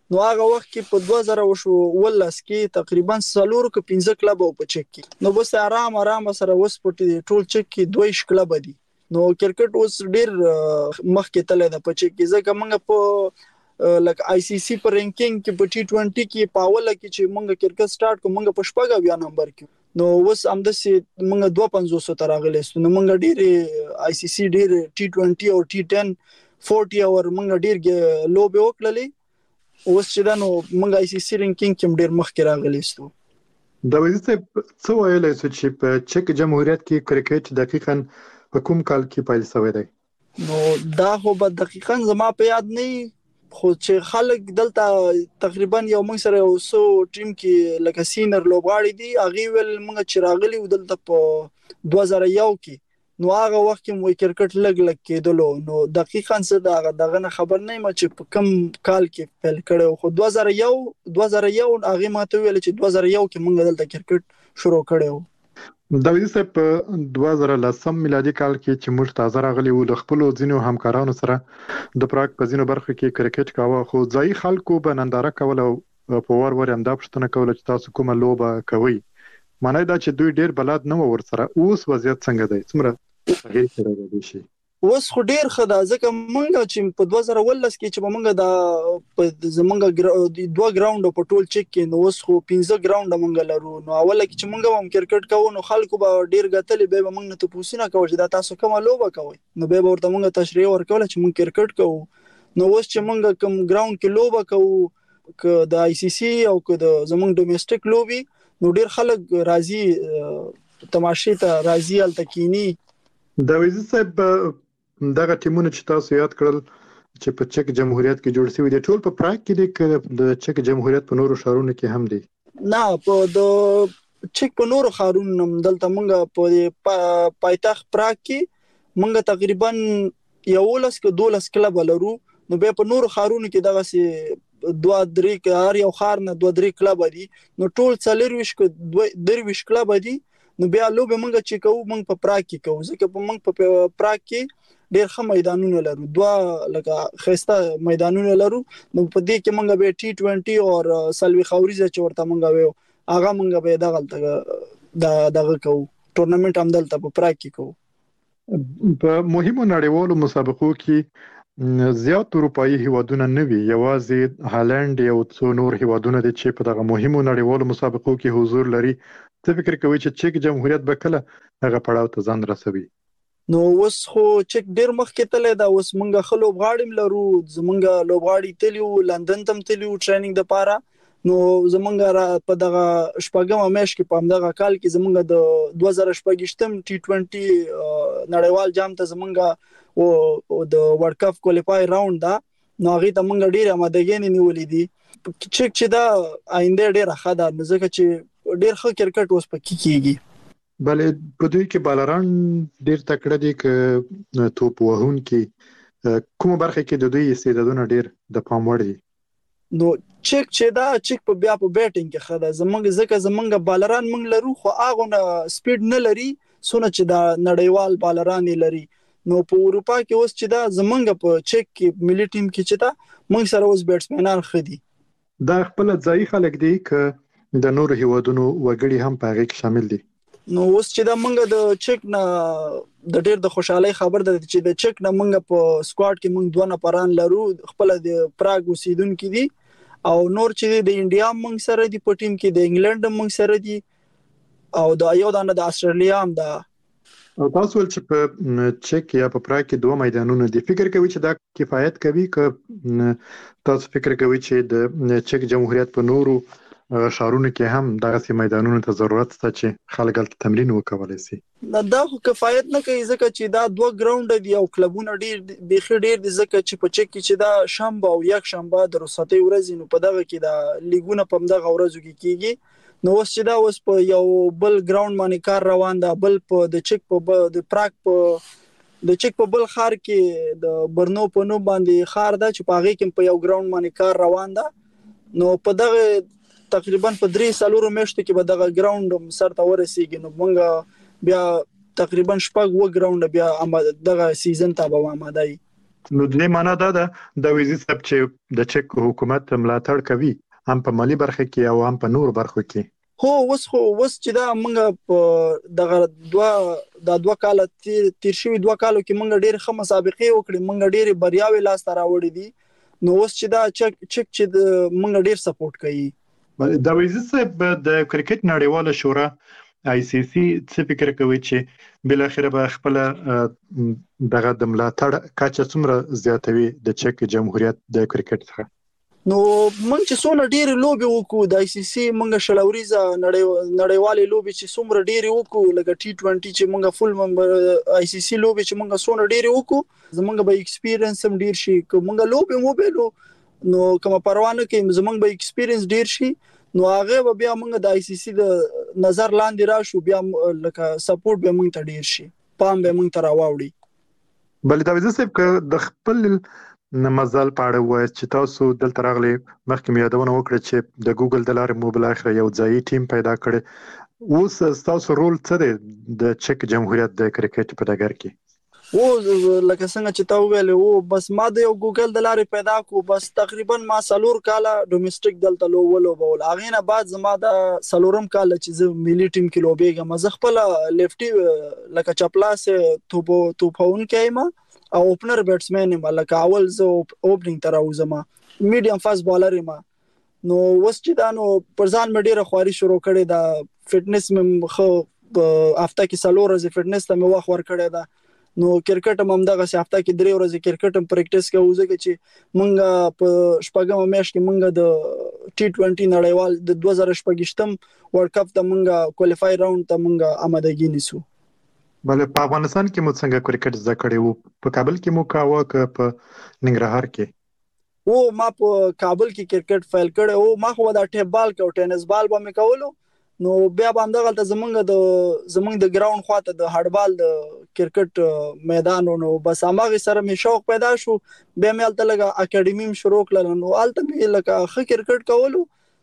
نو هغه وخت کې په دوه زره ولس کې تقریبا څلور که پنځه کلب په چک کې نو بس آرام آرام سره وس په ټول چک کې دوه کلب دي نو کرکټ اوس ډیر مخکې تللی د په چک کې ځکه موږ په لکه آی سی سی په رینکینګ کې په ټي ټوینټي کې په اوله کې چې موږ کرکټ سٹارټ کوم موږ په شپږ اویا نمبر کې نو اوس همداسې موږ دوه پنځوس ته راغلی سو نو موږ ډېرې آی سی سی ډېر ټي ټوینټي او ټي ټن فورټي اور موږ ډېر لوبې وکړلې اوس چې دا نو موږ آی سی سی رینکینګ کې ډېر مخکې راغلی سو دا وایي څه ویلی سو چې په چک جمهوریت کې کرکټ دقیقاً په کوم کال کې پیل شوی دی؟ نو دا خو به دقیقاً زما په یاد نه خو چې خلک دلته تقریبا یو موږ سره یو څو ټیم کې لکه سینر لوبغاړي دي هغې ویل موږ چې راغلي وو دلته په دوه زره یو کې نو هغه وخت کې مو کرکټ لږ لږ کېدلو نو دقیقاً څه د دغه نه خبر نه یم چې په کوم کال کې پیل کړی خو دوه زره یو دوه زره یو هغې ماته وویل چې دوه زره یو کې موږ دلته کرکټ شروع کړی وو داودي صاحب په دوه زره لسم میلادي کال کې چې موږ تازه راغلي وو له خپلو ځینو همکارانو سره د پراګ په ځینو برخو کې کرکټ کاوه خو ځایي خلکو به ننداره کوله او په وار وار همدا پوښتنه کوله چې تاسو کومه لوبه کوئ معنی دا چې دوی ډېر بلد نه وو ورسره اوس وضعیت څنګه دی څومره تغیر کړی دی شي اوس خو ډیر ښه ده ځکه موږ چې په دوه زره ولس کې چې موږ د زمونږ دوه ګراونډ په ټول چک کې نو اوس خو پنځه ګراونډ موږ لرو نو اوله کې چې موږ هم کرکټ کوو نو خلکو به ډیر غتلې به موږ نه تاسو نه کوو چې دا تاسو کومه لوبه کوئ نو به ورته موږ تشریح ورکول چې موږ کرکټ کوو نو اوس چې موږ کوم ګراوند کې لوبه کوو ک د آی سی سی او ک د زمونږ ډومېسټک لوبي نو ډیر خلک راضي تماشې ته راضي التکینی دا وایي صاحب دغه ټیمونه چې تاسو یاد کړل چې په چک جمهوریت کې جوړ شوي دي ټول په پراګ کې دي که د چک جمهوریت په نورو ښارونو کې هم دي نه په د چک په نورو ښارونو هم دلته موږ په پایتخت پراګ کې موږ تقریبا یولس که دولس کلب لرو نو بیا په نورو ښارونو کې دغسې دوه درې هر یو ښار نه دوه درې کلب دي نو ټول څلرویشت که درویشت کلب دي نو بیا لوبې موږ چې کوو موږ په پراګ کې کوو ځکه په موږ په پراګ کې ډېر ښه میدانونه لرو دوه لکه ښایسته میدانونه لرو نو په دې کې موږ به ټي ټوینټي او څلوېښت اوریزه چې ورته موږ وایو هغه موږ به دغلته دغه کوو ټورنمنټ هم دلته په پراګ کې کوو په مهمو نړیوالو مسابقو کې زیات اروپایي هیوادونه نه وي یوازې هالند یو څو نور هیوادونه دي چې په دغه مهمو نړیوالو مسابقو کې حضور لري څه فکر کوئ چې چک جمهوریت به کله هغه پړاو ته ځان رسوي نو اوس خو چک ډیر مخکې تللی دا اوس موږ ښه لوبغاړي لرو زموږ لوبغاړي تللي وو لندن ته هم تللي وو ټریننګ دپاره نو زموږ په دغه شپږمه میاشت کې په همدغه کال کې زموږ د دوه زره شپږویشتم ټي ټوینټي نړیوال جام ته زموږ د ورلډ کپ کوالیفای راوند ده نو هغې ته موږ ډېرې امادګۍ نیولې دي چک چې دا آینده ډېره ښه ده نو ځکه چې ډېر ښه کرکټ اوس پکې کېږي بلې په دوی کې بالران ډېر تکړه دي که توپ وهونکي کومه برخه کې د دوی استعدادونه ډېر د پام وړ دي نو چک چې دا چک په بیا په بیټینګ کې ښه ده زموږ ځکه زموږ بالران موږ لرو خو هغونه سپیډ نه لري څونه چې دا نړیوال بالران لري نو په اروپا کې اوس چې دا زموږ په چک کې ملي ټیم کې چې دا موږ سره اوس بیټسمنان ښه دي دا خپل ځایي خلک دي که د نورو هیوادونو وګړي هم په هغې کې شامل دي نو اوس چې دا موږ د چک نه د ډېر د خوشحالۍ خبر ده چې د چک نه موږ په سکواډ کې موږ دوه نفران لرو خپل د پراګ اوسیدونکي دي او نور چې د انډیا موږ سره دي په ټیم کې د انګلند موږ سره دي او د یو دانه د استرالیا هم ده او تاسو ول چې په چک یا په پراګ کې دوه میدانونه دي فکر کوي چې دا کفایت کوي که تاسو فکر کوي چې د چک جمهوریت په نورو ښارونو کې هم دغسې میدانونو ته ضرورت شته چې خلک هلته تمرین وکولی شي دا خو کفایت نه کوي ځکه چې دا دوه ګراونډه دي او کلبونه ډېر بیخي ډېر دي ځکه چې په چک کې چې دا شنبه او یک شنبه د رخصتۍ ورځې نو په دغه کې دا لیګونه په همدغه ورځو کې کېږي نو اوس چې دا اوس په یو بل ګراوند باندې کار روان ده بل په د چک په د پراګ په د چک په بل ښار کې د برنو په نوم باندې ښار ده چې په هغې کې په یو ګراوند باندې کار روان ده نو په دغه تقریبا په درې څلورو میاشتو کې به دغه ګراوند سر ته ورسیږي نو موږ بیا تقریبا شپږ اووه ګراونډه بیا دغه سیزن ته به آماده یو نو د دې معنا دا ده د ویزي سب چې د چک حکومت ملاتړ کوي هم په مالی برخه کې او هم په نور برخو کې. هو اوس خو اوس چې دا موږ په دغه دوه د دوه کال تیر تیر شوی دوه کالو کې موږ ډېر ښه مسابقې وکړې، موږ ډېر بریاوې لاس ته راوړې دي. نو اوس چې دا چک چک چې موږ ډېر سپورټ کوي. د ویزي سب د کرکټ نړیواله شورا آی سی سی څه فکر کوي چې بل اخر به خپل دغه د ملاتړ کچه څومره زیاتوي د چک جمهوریت د کرکټ څخه؟ نو موږ چې څونه ډېر لوبي وکړو د آی سی سی موږ شلوريزه نړیوالې لوبي چې څومره ډېر وکړو لکه ټي ټوئنټي چې موږ فل ممبر آی سی سی لوبي چې موږ څونه ډېر وکړو زمونږ به ایکسپیرینس هم ډېر شي. که موږ لوبي مو بیلو نو کوم پروانه کې زمونږ به ایکسپیرینس ډېر شي، نو هغه به بیا موږ د آی سی سی د نظر لاندې راشو، بیا لکه سپورټ به موږ ته ډېر شي، پام به موږ ته راوړي. بل دا ویزه صاحب که د خپل مزل پاړه وای چې تاسو دلته راغلي مخکې مې یادونه وکړه چې د ګوګل د لارې مو بل اخر یو ځای ټیم پیدا کړ. اوس تاسو رول څه دی د چک جمهوریت د کرکټ په ډګر کې؟ او لکه څنګه چې تا ویل او بس ما د یو ګوګل د لارې پیدا کو، بس تقریبا ما سلور کاله ډومېسټک دلته لوولو بول. هغه نه بعد زما د سلورم کال چې زه ملي ټیم کې لوبېږم، زه خپل لیفټي لکه چپلاس توپو توپون کېما او اوپنر بیټسمن یم، لکه اول زه اوپننګ تر اوسم میډیم فاست بالر یم. نو وس چې دا نو پر ځان مې ډیره خواري شروع کړې ده، فټنس مې خو هفته کې سلور ورځې فټنس ته مې وخت ورکړی ده. نو کرکټ هم دغه هفته کې درې ورځې کرکټ هم پریکټیس کوو، ځکه چې مونږ په شپږم میاشت کې مونږ د ټي ټوئنټي نړیوال د دوه زره شپږشتم ورلد کپ ته مونږ کوالیفای راوند ته مونږ آمادګي نیسو. بل په افغانستان کې مو څنګه کرکټ زده کړی وو؟ په کابل کې مو کاوه که په ننګرهار کې؟ او ما په کابل کې کرکټ فایل کړی او ما خو دا ټیپ بال او ټینس بال به مې کولو. نو بیا باندې غلطه زمونږ د زمونږ د ګراوند خواته د هډبال د کرکټ میدان نو بس هغه سره مې شوق پیدا شو. بیا مې الته لګه اکیډمي شروع کړل، نو الته مې لکه ښه کرکټ کولو.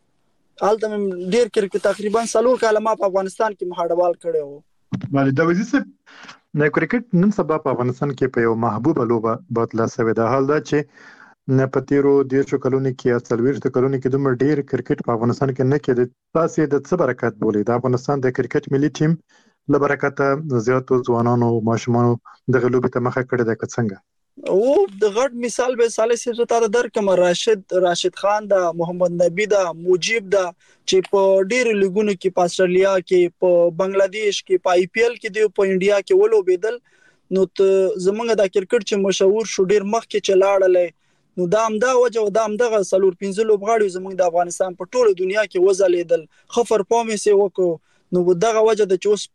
الته مې ډیر کرکټ تقریبا سلور کاله ما په افغانستان کې هډبال کړی وو. بله د وزیر صاحب د کرکټ نن سبا په افغانستان کې په یو محبوبه لوبه بدله شوې ده. حال دا چې نه په تیرو دیرشو کلونو کې یا څلوېښتو کلونو کې دومره ډېر کرکټ په افغانستان کې نه کېده. تاسو یې د څه برکت بولئ؟ د افغانستان د کرکټ ملي ټیم له برکته زیاتو ځوانانو او ماشومانو دغه لوبې ته مخه کړې ده که څنګه؟ او د غټ مثال به سالي سي ته درکم راشد راشد خان دا محمد نبی دا مجيب دا چې په ډېر لیګونو کې په استرالیا کې په بنگلاديش کې په آی پی ایل کې دی په انډیا کې ولوبېدل. نو زمونږ د کرکټ چې مشهور شو ډېر مخکې چلاړلې، نو دا هم دا وجه او دا هم دغه سلور پنځه لوبغاړي زمونږ د افغانستان په ټوله دنیا کې وځلیدل، خفر پامې سي وکړو. نو دغه وجه د چوس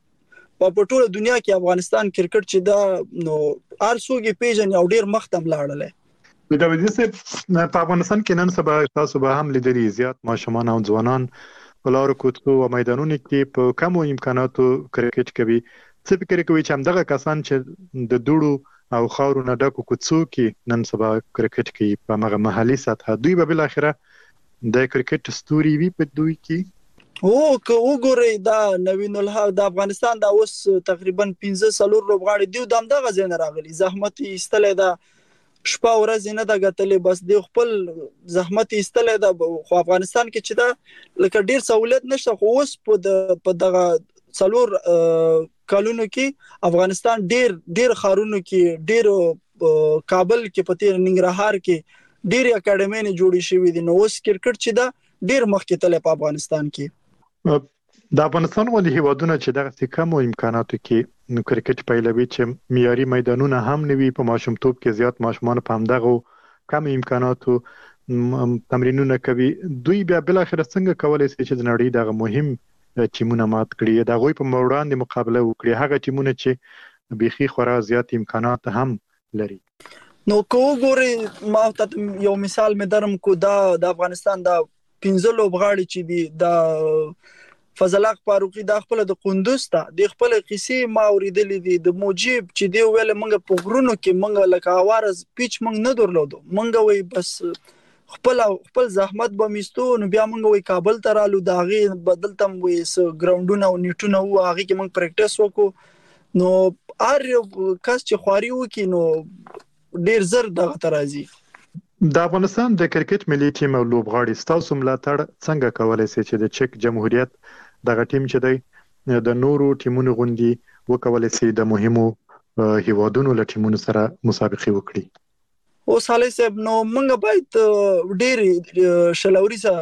په ټوله دنیا کې افغانستان کرکټ چې دا نو ارسوګي پیژن او ډیر مختم لاړل. د وزیر صاحب په افغانستان کې نن سبا تاسو به هم لیدلی زیات ماشومان او ځوانان په لارو کوڅو او میدانونو کې په کمو امکاناتو کرکټ کوي. څه فکر کوي چې همدغه کسان چې د دوړو او خاورو نه ډکو کوڅو کې نن سبا کرکټ کوي په هغه محلي سطح، دوی به بل اخره د کرکټ ستوري وي په دوی کې؟ او که وګورئ دا نوین الحق د افغانستان دا اوس تقریبا پنځه سلور لوبغاړي دی د همدغه ځای نه راغلي، زحمت یې ایستلی ده، شپه ورځ نه ده ګټلې، بس دی خپل زحمت یې ایستلی ده. خو افغانستان کې چې دا لکه ډیر سہولت نشته، خو اوس په د په دغه څلور کلونو کې افغانستان ډیر ډیر خارونو کې ډیر کابل کې په تیر ننګرهار کې ډیر اکیډمي جوړې شوې دي. نو اوس کرکټ چې دا ډیر مخکې تللی په افغانستان کې. د افغانستان ولې هیوادونه چې دغه کمو امکاناتو کې کرکټ پیلوي چې معیاري میدانونه هم نه وي، په ماشومتوب کې زیات ماشومان په همدغه کم امکاناتو تمرینونه کوي، دوی بیا بل اخر څنګه کولای شي چې د نړۍ دغه مهم ټیمونه مات کړي، د هغوی په وړاندې مقابله وکړي، هغه ټیمونه چې بيخي خورا زیات امکانات هم لري؟ نو کو ګوري ما ته یو مثال مې درم کو دا د افغانستان دا پنځه لوبغاړي چې دي د فضل حق فاروقي د خپل د قندوز ته د خپل قصې ما اوریدلې دي، د موجب چې دی ویل منګه په غرونو کې منګه لکه اوارز پیچ منګ نه درلودو، منګه وای بس خپل خپل زحمت به میستو. نو بیا موږ وای کابل ته رالو، دا غي بدلتم وای س ګراوندونه او نیټونه وو، هغه کې موږ پریکټیس وکړو. نو ار کس چې خواري وکي نو ډیر زر دغه ترازی. د افغانستان د کرکټ ملي ټیم او لوبغاړي ستاسو ملاتړ څنګه کولای شي چې د چک جمهوریت دغه ټیم چې دی د نورو ټیمونو غوندي وکولای شي د مهمو هیوادونو له ټیمونو سره مسابقه وکړي؟ او صالح صاحب نو موږ باید ډیر شلوري سره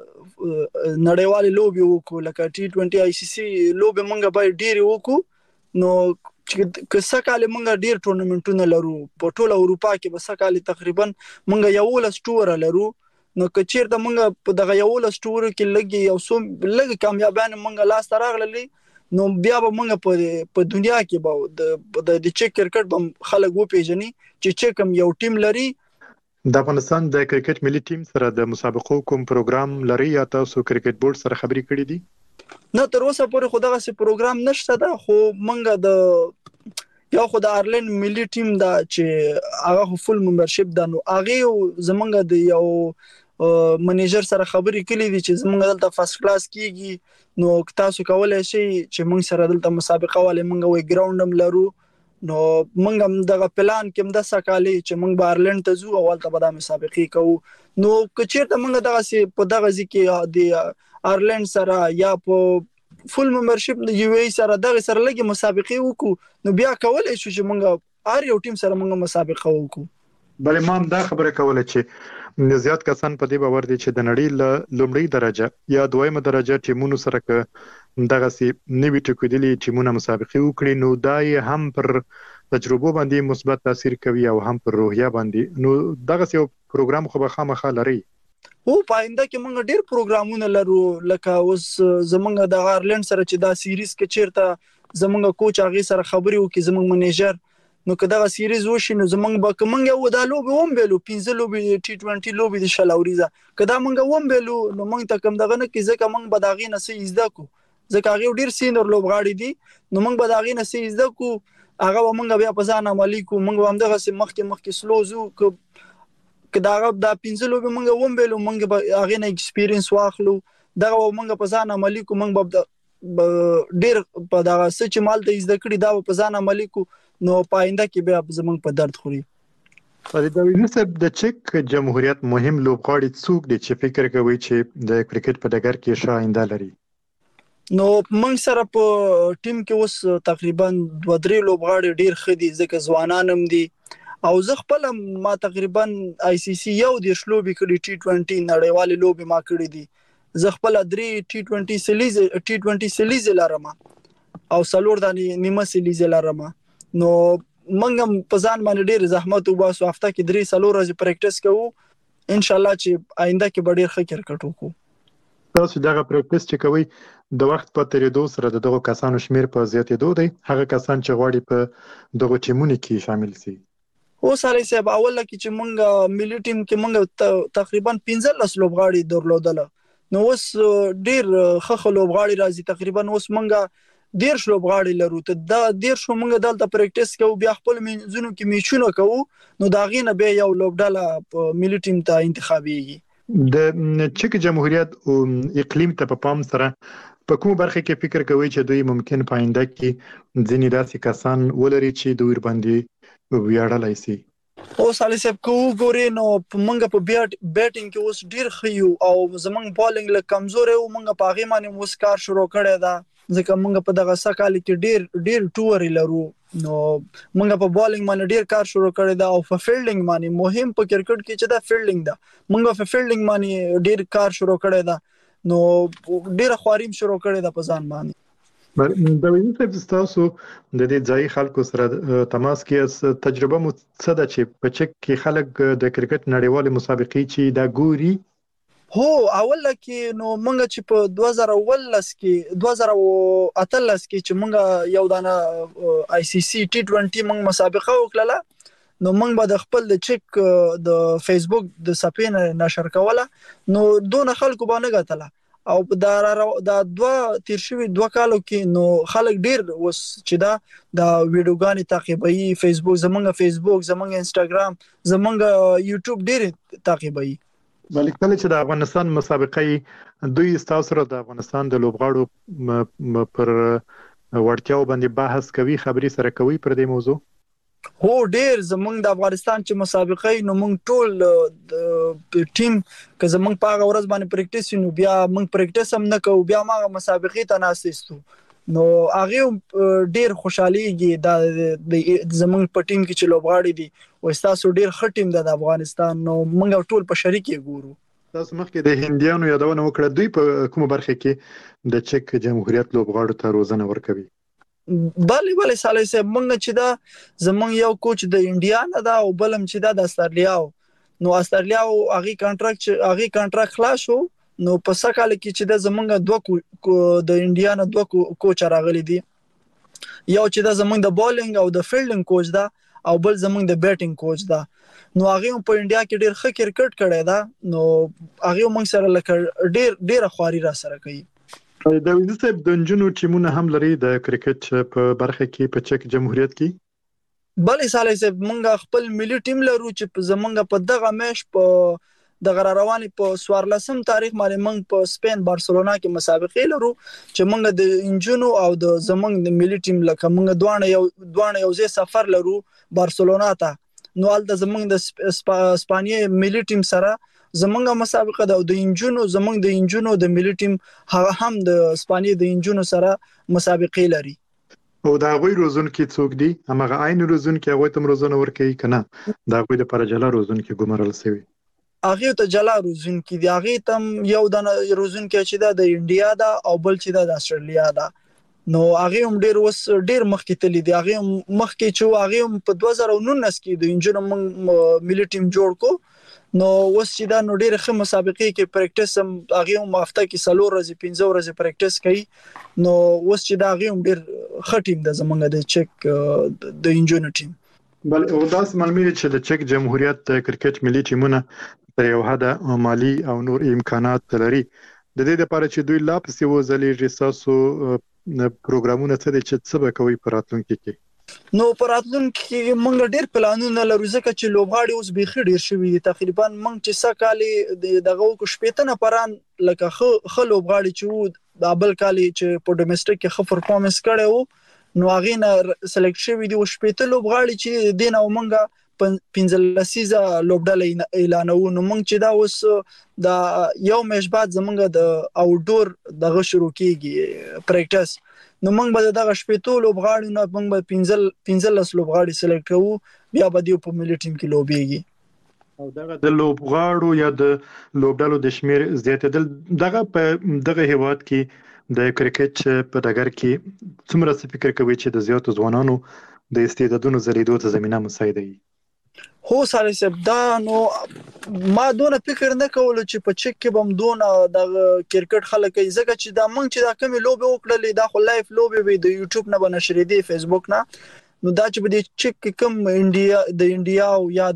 نړیوالې لوبي وکړو لکه ټي ټوئنټي آی سی سی لوبي موږ باید ډیر وکړو نو چې کسکاله موږ ډیر ټورنمنټونه لرو په ټوله اروپا کې به سکاله تقریبا موږ یو لس ټور لرو نو کچیر د موږ په دغه یو لس ټور کې لګي یو سو لګ کامیابانه موږ لاس تراغللی نو بیا به موږ په په دنیا کې به د د چک کرکټ به خلک و پیژني چې چکم یو ټیم لري. د افغانستان د کرکټ ملي ټیم سره د مسابقو کوم پروګرام لري یا تاسو کرکټ بورډ سره خبرې کړې دي؟ نه تر اوسه پورې خو دغه سي پروګرام نشته دا خو منګه د یو خو د آیرلند ملي ټیم دا چې هغه فول ممبرشپ دا نو هغه زمونږ د یو منیجر سره خبرې کړې دي چې زمونږ دلته فرست کلاس کیږي نو تاسو کولای شئ چې موږ سره دلته مسابقه والے موږ وی ګراوند هم لرو نو موږ هم دغه پلان کې هم د سکالي چې موږ بارلند ته ځو اول ته به د مسابقې کوو نو کچیرته موږ دغه سي په دغه ځکه د آیرلند سره یا په فول ممبرشپ د یو ای سره دغه سره لګي مسابقې وکړو نو بیا کولای شو چې موږ هر یو ټیم سره موږ مسابقه وکړو. بل امام دا خبره کوله چې زیات کسان په دې باور دي چې د نړۍ له لومړی درجه یا دویمه درجه ټیمونو سره ک دغه سي نوی ټکودلي ټیمونه مسابقه وکړي نو دای هم پر تجربه باندې مثبت تاثیر کوي او هم پر روحیه باندې نو دغه سي پروګرام خو به خامخا لري. او پاینده کې موږ ډیر پروګرامونه لرو لکه اوس زمونږ د آیرلند سره چې دا سیریز کې چیرته زمونږ کوچ هغه سره خبرې وکړي زمونږ منیجر نو که دا سیریز وشي نو زمونږ به کومنګ یو د لوبي هم بیلو پنځه لوبي ټي ټوئنټي لوبي د شلاوريزه کدا مونږ هم بیلو نو مونږ ته کوم دغه نه کې ځکه مونږ به داغې نه سي زده کو ځکه هغه ډیر سینر لوبغاړي دي نو مونږ به داغې نه سي زده کو هغه مونږ بیا په ځان عملی کو مونږ هم دغه سي مخکې مخکې سلوزو کدا هغه د پنځه لوبي مونږ هم بیلو مونږ به هغه نه ایکسپیرینس واخلو دغه مونږ په ځان عملی کو مونږ به ډیر په دغه سچ مال ته زده کړی دا په ځان عملی کو نو پاینده کې بیا زمونږ په درد خوري. فرید نسب د چک جمهوریت مهم لوبغاړي څوک دي چې فکر کوي چې د کرکټ په ډګر کې ښه آینده لري؟ نو موږ سره په ټیم کې اوس تقریبا دوه درې لوبغاړي ډیر ښه دي ځکه ځوانان هم دي او زه خپل ما تقریبا آی سی سی یو د شلوبي کړي ټي ټوئنټي نړیوالې لوبي ما کړې دي زه خپل درې ټي ټوئنټي سیریز ټي ټوئنټي سیریز لرم او څلور دانې نیمه سیریز لرم نو منګم په ځان باندې ډیر زحمت وباسو هفته کې درې څلور ورځې پریکټیس کوو ان شاء الله چې آینده کې به ډیر ښه کرکټ وکړو. تاسو دغه پریکټیس چې کوي د وخت په تیریدو سره دغه کسانو شمیر په زیاتېدو دی هغه کسان چې غواړي په دغه ټیمونو کې شامل شي؟ او ساري صاحب اول کې چې مونږ ملي ټیم کې مونږ تقریبا پنځه لس لوبغاړي درلودل نو اوس ډیر ښه لوبغاړي راځي تقریبا اوس مونږ ډیر لوبغاړي لرو ته دا ډیر شو مونږ دلته پریکټیس کوو بیا خپل منځونو کې میچونه کوو نو دا غینه به یو لوبډاله ملي ټیم ته انتخابيږي. د چک جمهوریت او اقلیم ته په پام سره په کوم برخه کې فکر کوي چې دوی ممکن پاینده کې ځینې داسې کسان ولري چې دوی باندې ویاړلای شي؟ او صالح صاحب کو ګوري نو مونږ په بیټینګ کې اوس ډیر خيو او زمونږ بالینګ له کمزور او مونږ په هغه باندې اوس کار شروع کړی دا ځکه مونږ په دغه سکالي کې ډیر ډیر ټور لرو نو مونږ په بالینګ باندې ډیر کار شروع کړی دا او په فیلډینګ باندې مهم په کرکټ کې چې دا فیلډینګ دا مونږ په فیلډینګ باندې ډیر کار شروع کړی دا نو ډیر خواریم شروع کړی دا په ځان باندې. د وینځ تاسو د دې ځای خلکو سره تماس کې تجربه مو څه ده چې په چک کې خلک د کرکټ نړیوال مسابقې چې دا ګوري؟ هو اول کې نو مونږ چې په دوه زره ولس کې دوه زره اتلس کې چې مونږ یو دانه آی سی سی ټي ټوئنټي مونږ مسابقه وکړه نو مونږ به د خپل د چک د فیسبوک د صفحې نشر کوله نو دون خلکو باندې غتله او دا دا دوه تیر شوی دوه کالو کې نو خلک ډیر وس چې دا د ویډیوګانې تعقیبوي فیسبوک زمونږ فیسبوک زمونږ انستګرام زمونږ یوټیوب ډیر تعقیبوي. بلکې کله چې د افغانستان مسابقې دوی تاسو سره د افغانستان د لوبغاړو پر وړتیاو باندې بحث کوي خبري سره کوي پر دې موضوع؟ هو ډیر زمونږ د افغانستان چې مسابقه نو مونږ ټول د ټیم که زمونږ په هغه ورځ باندې پریکټیس نو بیا مونږ پریکټیس هم نه کوو بیا ما مسابقه ته ناستو نو هغه ډیر خوشحاليږي د زمونږ په ټیم کې چې لوبغاړي دي او تاسو ډیر ښه ټیم د افغانستان نو مونږ ټول په شریک ګورو. تاسو مخکې د هندیانو یادونه وکړه دوی په کومه برخه کې د چک جمهوریت لوبغاړو ته روزنه ورکوي؟ بله بله صالح صاحب مونږ چې دا زمونږ یو کوچ د انډیا نه دا او بلم چې دا د استرالیا نو استرالیا هغه کانټراکټ هغه کانټراکټ خلاص شو نو په سکهال کې چې دا زمونږ دوه د انډیا نه دوه کوچ راغلي دي یو چې دا زمونږ د بولینګ او د فیلډینګ کوچ دا او بل زمونږ د بیټینګ کوچ دا نو هغه په انډیا کې ډیر ښه کرکټ کړی دا نو هغه مونږ سره لکه ډیر ډیر خواري را سره کوي. د وینځ صاحب د جنونو ټیمونه هم لري د کرکټ په برخه کې په چک جمهوریت کې؟ بلې صالح صاحب مونږ خپل ملي ټیم لرو چې زمونږ په دغه میش په د غرارواني په سوارلسم تاریخ باندې مونږ په سپین بارسلونا کې مسابقې لرو چې مونږ د انجونو او د زمونږ د ملي ټیم لکه مونږ دوه یو دوه یو ځای سفر لرو بارسلونا ته نو الته زمونږ د اسپانیا ملي ټیم سره زمونږ مسابقه د د انجونو زمونږ د انجونو د ملي ټیم هغه هم د اسپانیا د انجونو سره مسابقې لري. او دا غوي روزون کې څوک دي همغه عین روزون کې هغه تم روزونه ورکوي کنه دا غوي د پرجلا روزون کې ګمرل سوي هغه ته جلا روزون کې دی هغه تم یو د روزون کې چې دا د انډیا دا او بل چې دا د استرالیا دا نو هغه هم ډیر وس ډیر مخکې تللی دی هغه مخکې چې هغه په دوه زره نولس کې د انجونو ملي ټیم جوړ کو نو وس چې دا نو ډیر ښه مسابقې کې پریکټیس هم هغه هم هفته کې څلور ورځې پنځه ورځې پریکټیس کوي نو وس چې دا هغه هم ډیر ښه ټیم د زمونږ د چک د انجونو ټیم. بل او داس معلومه چې د چک جمهوریت کرکټ ملي ټیمونه تر یو حد مالی او نور امکانات لري د دې لپاره چې دوی لا پسې وځلې رساسو پروګرامونه څه دي چې څه به کوي په راتلونکي کې؟ نو په راتلونکي کې موږ ډېر پلانونه لرو ځکه چې لوبغاړي اوس بیخي ډېر شوي دي تقریبا موږ چې څه کالي دغه کو شپېته نفران لکه ښه لوبغاړي چې وو د بل کالي چې په ډومېسټک کې ښه پرفارمنس کړی وو نو هغې نه سلیکټ شوي دي او شپېته لوبغاړي چې دې نه موږ پنځه لسیزه لوبډله اعلانوو نو موږ چې دا اوس د یو میش بعد زمونږ د آوټډور دغه شروع کیږي پریکټیس نو موږ به دغه شپېتو لوبغاړي نه موږ به پنځه پنځه لس لوبغاړي سلیکټ کوو بیا به دوی په ملي ټیم کې لوبېږي. او دغه د لوبغاړو یا د لوبډلو د شمیر زیاتېدل دغه په دغه هیواد کې د کرکټ په ډګر کې څومره څه فکر کوي چې د زیاتو ځوانانو د استعدادونو زریدو ته زمينه مساعده وي؟ هو سره سب دا نو ما دونه فکر نه کول چې په چک کې بم دونه د کرکټ خلک ځکه چې دا مونږ چې دا کمی لوبه وکړلې دا خو لایف لوبه وي د یوټیوب نه بنشر دي فیسبوک نه نو دا چې په دې چک کم انډیا د انډیا او یا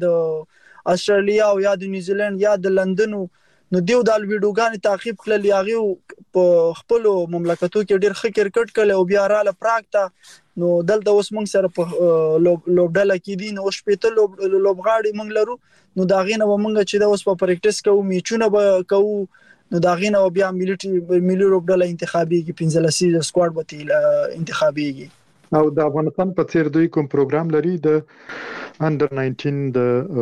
د استرالیا او یا د نیوزیلند یا د لندن نو دیو دال ویډیوګان تعقیب کړل یاغي په خپل مملکتو کې ډېر ښه کرکټ کړل او بیا رااله پراکټه نو دلته اوس موږ سره په لوبډله کې دي نو شپېته لوبغاړي موږ لرو نو دا غینه موږ چې دا اوس په پریکټیس کوو میچونه به کوو نو دا غینه بیا ملي ملي لوبډله انتخابيږي پنځه لسیزه سکواډ به انتخابيږي. او د افغانستان په څیر دوی کوم پروګرام لري د انډر ناینټین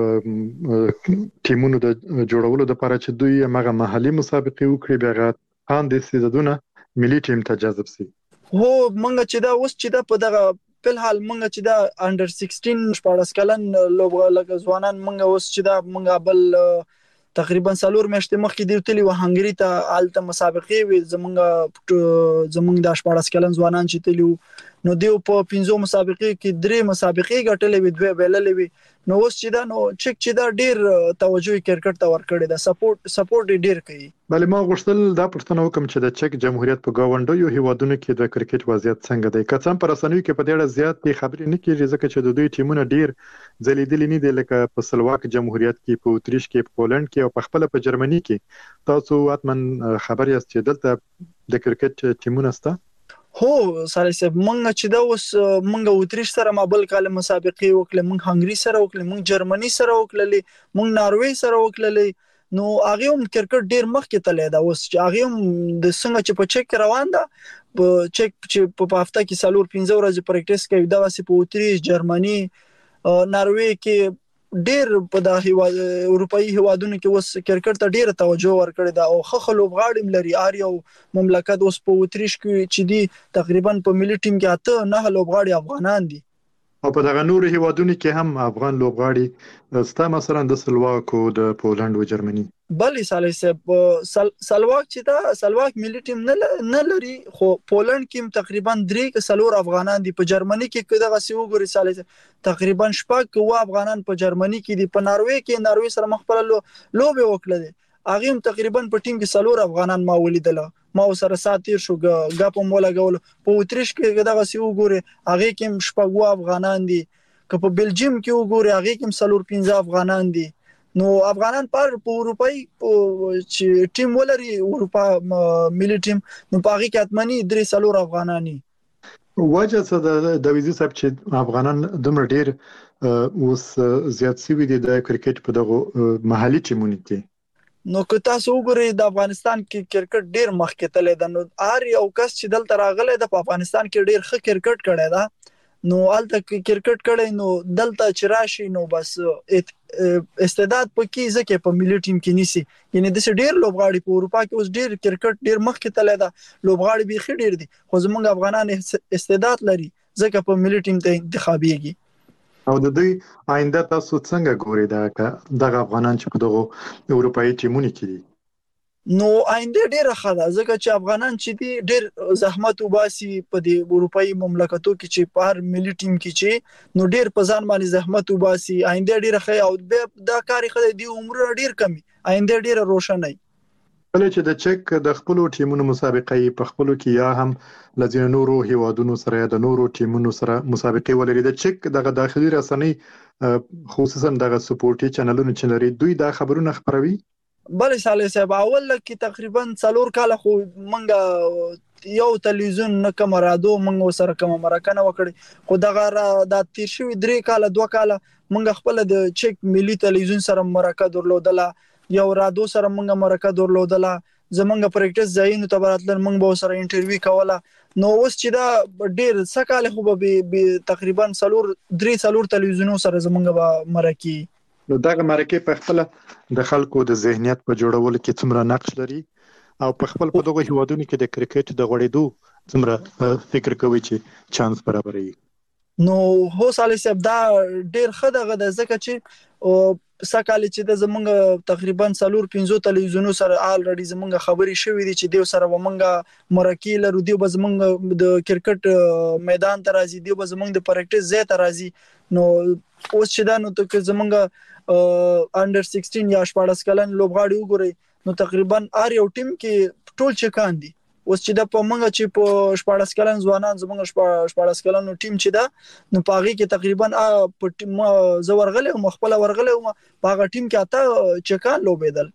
د ټیمونو د جوړولو لپاره چې دوی هغه محلي مسابقې وکړي بیا غان د سیزدونه ملي ټیم ته جذب شي؟ هو مونږ چې دا اوس چې دا په دغه په حال مونږ چې دا انډر سیکسټین شپږ کلن لوبغاړي ځوانان مونږ اوس چې دا مونږ بل تقریبا څلور میاشتې مخکې دی تللی و هنګری ته آلته مسابقې وي زمونږ زمونږ د شپږ کلن ځوانان چې تللی نو دیو په پنځو مسابقې کې درې مسابقې ګټلې وي دوه بیللې وي نو اوس چې دا نو چک چې دا ډیر توجه کرکټ ته ورکړي دا سپورټ سپورټ ډیر کوي. بلې ما غوښتل دا پوښتنه وکم چې د چک جمهوریت په گاونډیو هیوادونو کې د کرکټ وضعیت څنګه دی؟ که څم پر رسنیو کې په ډېر زیات خبرې نه کیږي ځکه چې د دوی ټیمونه ډیر ځلیدلې نه دي لکه په سلواک جمهوریت کې په اتریش کې په پولند کې او په خپل په جرمني کې تاسو اتمن خبر یاست چې دلته د کرکټ ټیمونه سته؟ هو سره سب مونږ چې دا اوس مونږ اتریش سره ما بل کال مسابقې وکړې مونږ هنګری سره وکړې مونږ جرمني سره وکړلې مونږ ناروې سره وکړلې نو هغه هم کرکټ ډیر مخکې تللی دا اوس چې هغه هم د څنګه چې په چک روان ده په چک چې په هفته کې څلور پنځه ورځې پریکټیس کوي دا واسي په اتریش جرمني ناروې کې ډیر په د هیواد اروپאי هیوادونو کې اوس کرکټ ته ډیره توجه ورکړې ده او خخ لوبغاړي لري آریا او مملکت اوس په اتریش کې چې دي تقریبا په ملي ټیم کې اته نه لوبغاړي افغانان دي او په دغه نورو هیوادونو کې هم افغان لوبغاړي ستا مثلا د سلواکو د پولند او جرمني بلې سالي صاحب سلواک چې دا سلواک ملي ټیم نه نه لري خو پولند کې تقریبا درې ک سلور افغانان دي په جرمني کې دغه سی وګوري سالي تقریبا شپږ کو افغانان په جرمني کې دي په ناروې کې ناروې سره مخبل لوبه وکړه دي اغه هم تقریبا په ټیم کې سلور افغانان ما ولیدل ما سره ساتیر شو غاپ مولا غول په اتریش کې دغه سی وګوري اغه کې شپږ افغانان دي که په بلجیم کې وګوري اغه کې سلور پنځه افغانان دي نو افغانان پر په اروپאי چې ټیم ولري اروپا ملي ټیم نو پاغي کې اتمنی درې سلور افغانانی وجه څه د ویزي صاحب چې افغانان دومره ډیر اوس زیات سوي دي د کرکټ په دغه محلي ټیمونو کې نو که تاسو وګورئ د افغانستان کې کرکټ ډیر مخکې تللی ده نو هر یو کس چې دلته راغلی د افغانستان کې ډیر ښه کرکټ کړی ده نو الته کرکټ کړي نو دلته چې راشي نو بس استعداد پکې ځکه په ملي ټیم کې نيسي یعنی د ډېر لوبغاړي په اروپا کې اوس ډېر کرکټ ډېر مخکې تللی ده لوبغاړي به خې ډېر دي خو زمونږ افغانان استعداد لري ځکه په ملي ټیم ته انتخابيږي او د دې آینده تاسو څنګه ګورئ دا دغه افغانان چې په دغه اروپאי ټیمونو کې دي نو آینده ډیره ښه ده ځکه چې افغانان چې دي ډیر زحمت وباسي په دې اروپאי مملکتو کې چې په هر ملي ټیم کې چې نو ډیر په ځان باندې زحمت وباسي آینده ډیره ښه او دا کاری خدای دی عمر ډیر کمی آینده ډیره روښانه کله چې د چک د خپل ټیمونو مسابقې په خپل کې یا هم لزین نورو هیوادونو سره د نورو ټیمونو سره مسابقې ولري د چک دغه داخلي رسنۍ خصوصا دغه سپورټي چینلونو چې لري دوی دا خبرونه خبروي بلې سالي صاحب اول کې تقریبا څلور کال خو منګه یو تلویزیون نه کوم رادو منګه سره کوم مرکه وکړي خو دغه د تیر شوی درې کال دوه کال منګه خپل د چک ملي تلویزیون سره مرکه درلودله یو رادو سره منګه مرکه درلودله زمونږ پریکټس ځایونو ته براتل منګه به سره انټرویو کوله نو اوس چې دا ډیر سکاله خو به تقریبا څلور درې څلور تلویزیونو سره زمونږ به مرکه نو دغه مرکه په خپل د خلکو د ذهنیت په جوړولو کې څومره نقش لري او په خپل په دغه هیوادونو کې د کرکټ د غوړېدو څومره فکر کوي چې چانس برابري نو هو سالي صاحب دا ډیر ښه دغه د ځکه چې سکاله چې د زمونږ تقریبا سلور پنځو تلویزیونو سره الریډي زمونږ خبري شوې دي چې دیو سره ومنګه مرکه لرو دیو به زمونږ د کرکټ میدان ته راځي دیو به زمونږ د پریکټس ځای ته راځي نو اوس چې دا نو ته زمونږ انډر سیکسټین یا شپاړس کلن لوبغاړي وګورئ نو تقریبا هر یو ټیم کې ټول چکان دي اوس چې د پمنګ چې په شپاړس کلن ځوانان زمونږ شپاړس کلن ټیم چې دا نو پاغي کې تقریبا په ټیم زورغله او مخبل ورغله او پاغه ټیم کې اته چکان لوبېدل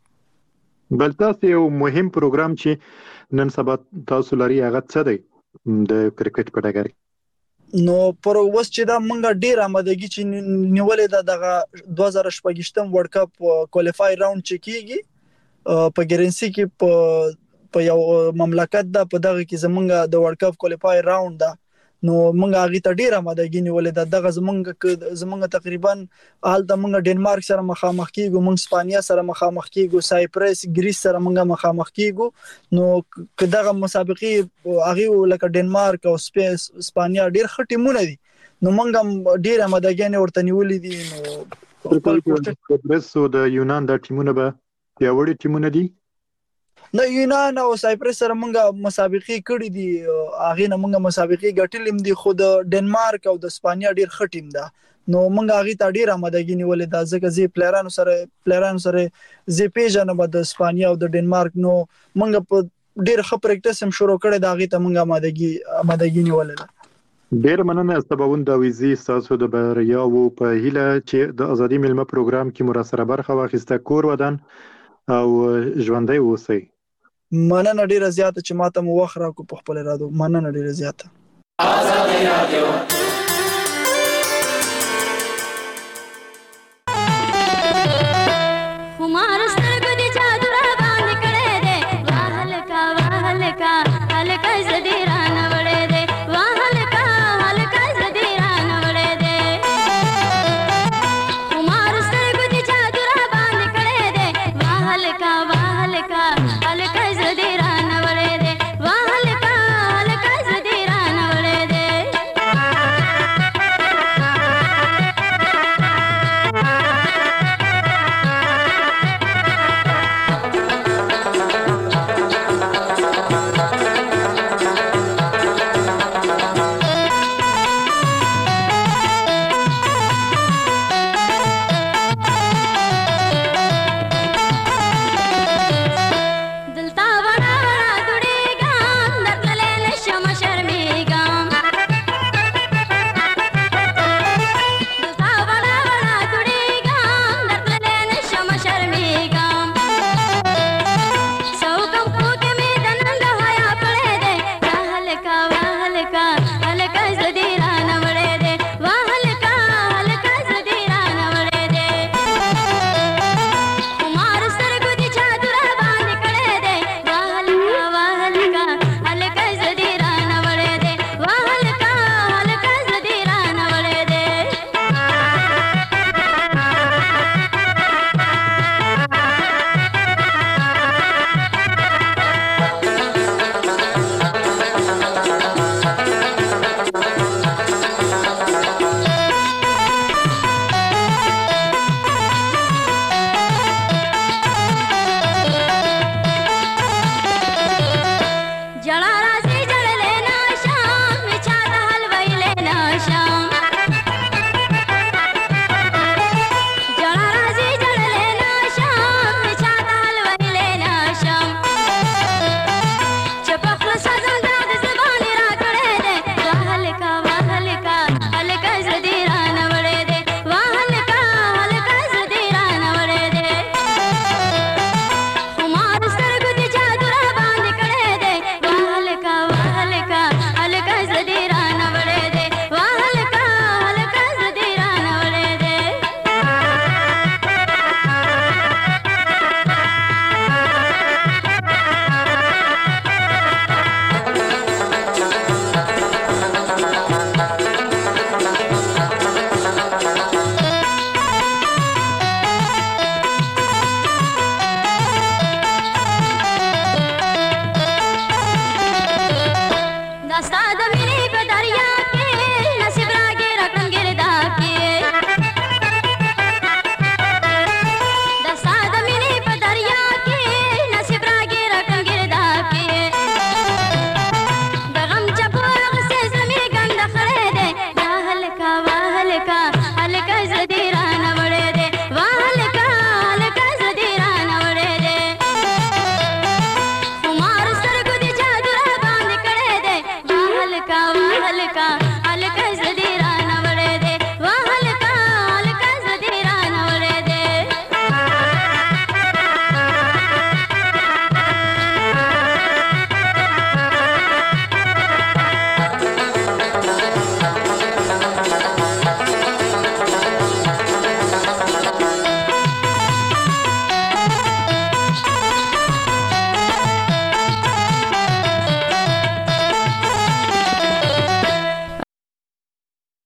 بل تاسو یو مهم پروګرام چې نن سبا تاسو لري هغه څه دی د کرکټ په ډګر نو پر اوس چې دا مونږ ډیر آمادګي چې نیولې ده دغه دوه زره شپږم ورلد کپ کوالیفای راوند چې کیږي په ګرنسي کې په په یو مملکت ده په دغه کې زمونږ د ورلد کپ کوالیفای راوند ده نو مونږ هغه ته ډیر آمادګي نیولې ده دغه زمونږ زمونږ تقریبا حال د مونږ ډنمارک سره مخامخ کیږو مونږ اسپانیا سره مخامخ کیږو سایپرس ګریس سره مونږ مخامخ کیږو نو دغه مسابقې هغه لکه ډنمارک او سپیس اسپانیا ډیر ښه ټیمونه دي نو مونږ ډیر آمادګي ورته نیولې دي نو سایپرس او د یونان د ټیمونه به پیاوړي ټیمونه دي نه یونان او سایپرس سره مونږه مسابقې کړې دي هغه نه مونږه مسابقې ګټلې دي خو د ډنمارک او د اسپانیا ډیر ښه ټیم ده نو مونږه هغه ته ډیر آمادګي نیولې ده ځکه زی پلیرانو سره پلیرانو سره زی پیژنه به د اسپانیا او د ډنمارک نو مونږه په ډیر ښه پریکټس هم شروع کړې ده هغه ته مونږه آمادګي آمادګي نیولې ده ډیر مننه سباوند د ویزي تاسو د بریا او په هیله چې د ازادي ملما پروګرام کې مراسره برخه واخیسته کور ودان او ژوندۍ اوسئ مننه ډیره زیاته چې ماته مو وخت راکو په خپل رادیو مننه ډیره زیاته آزادي رادیو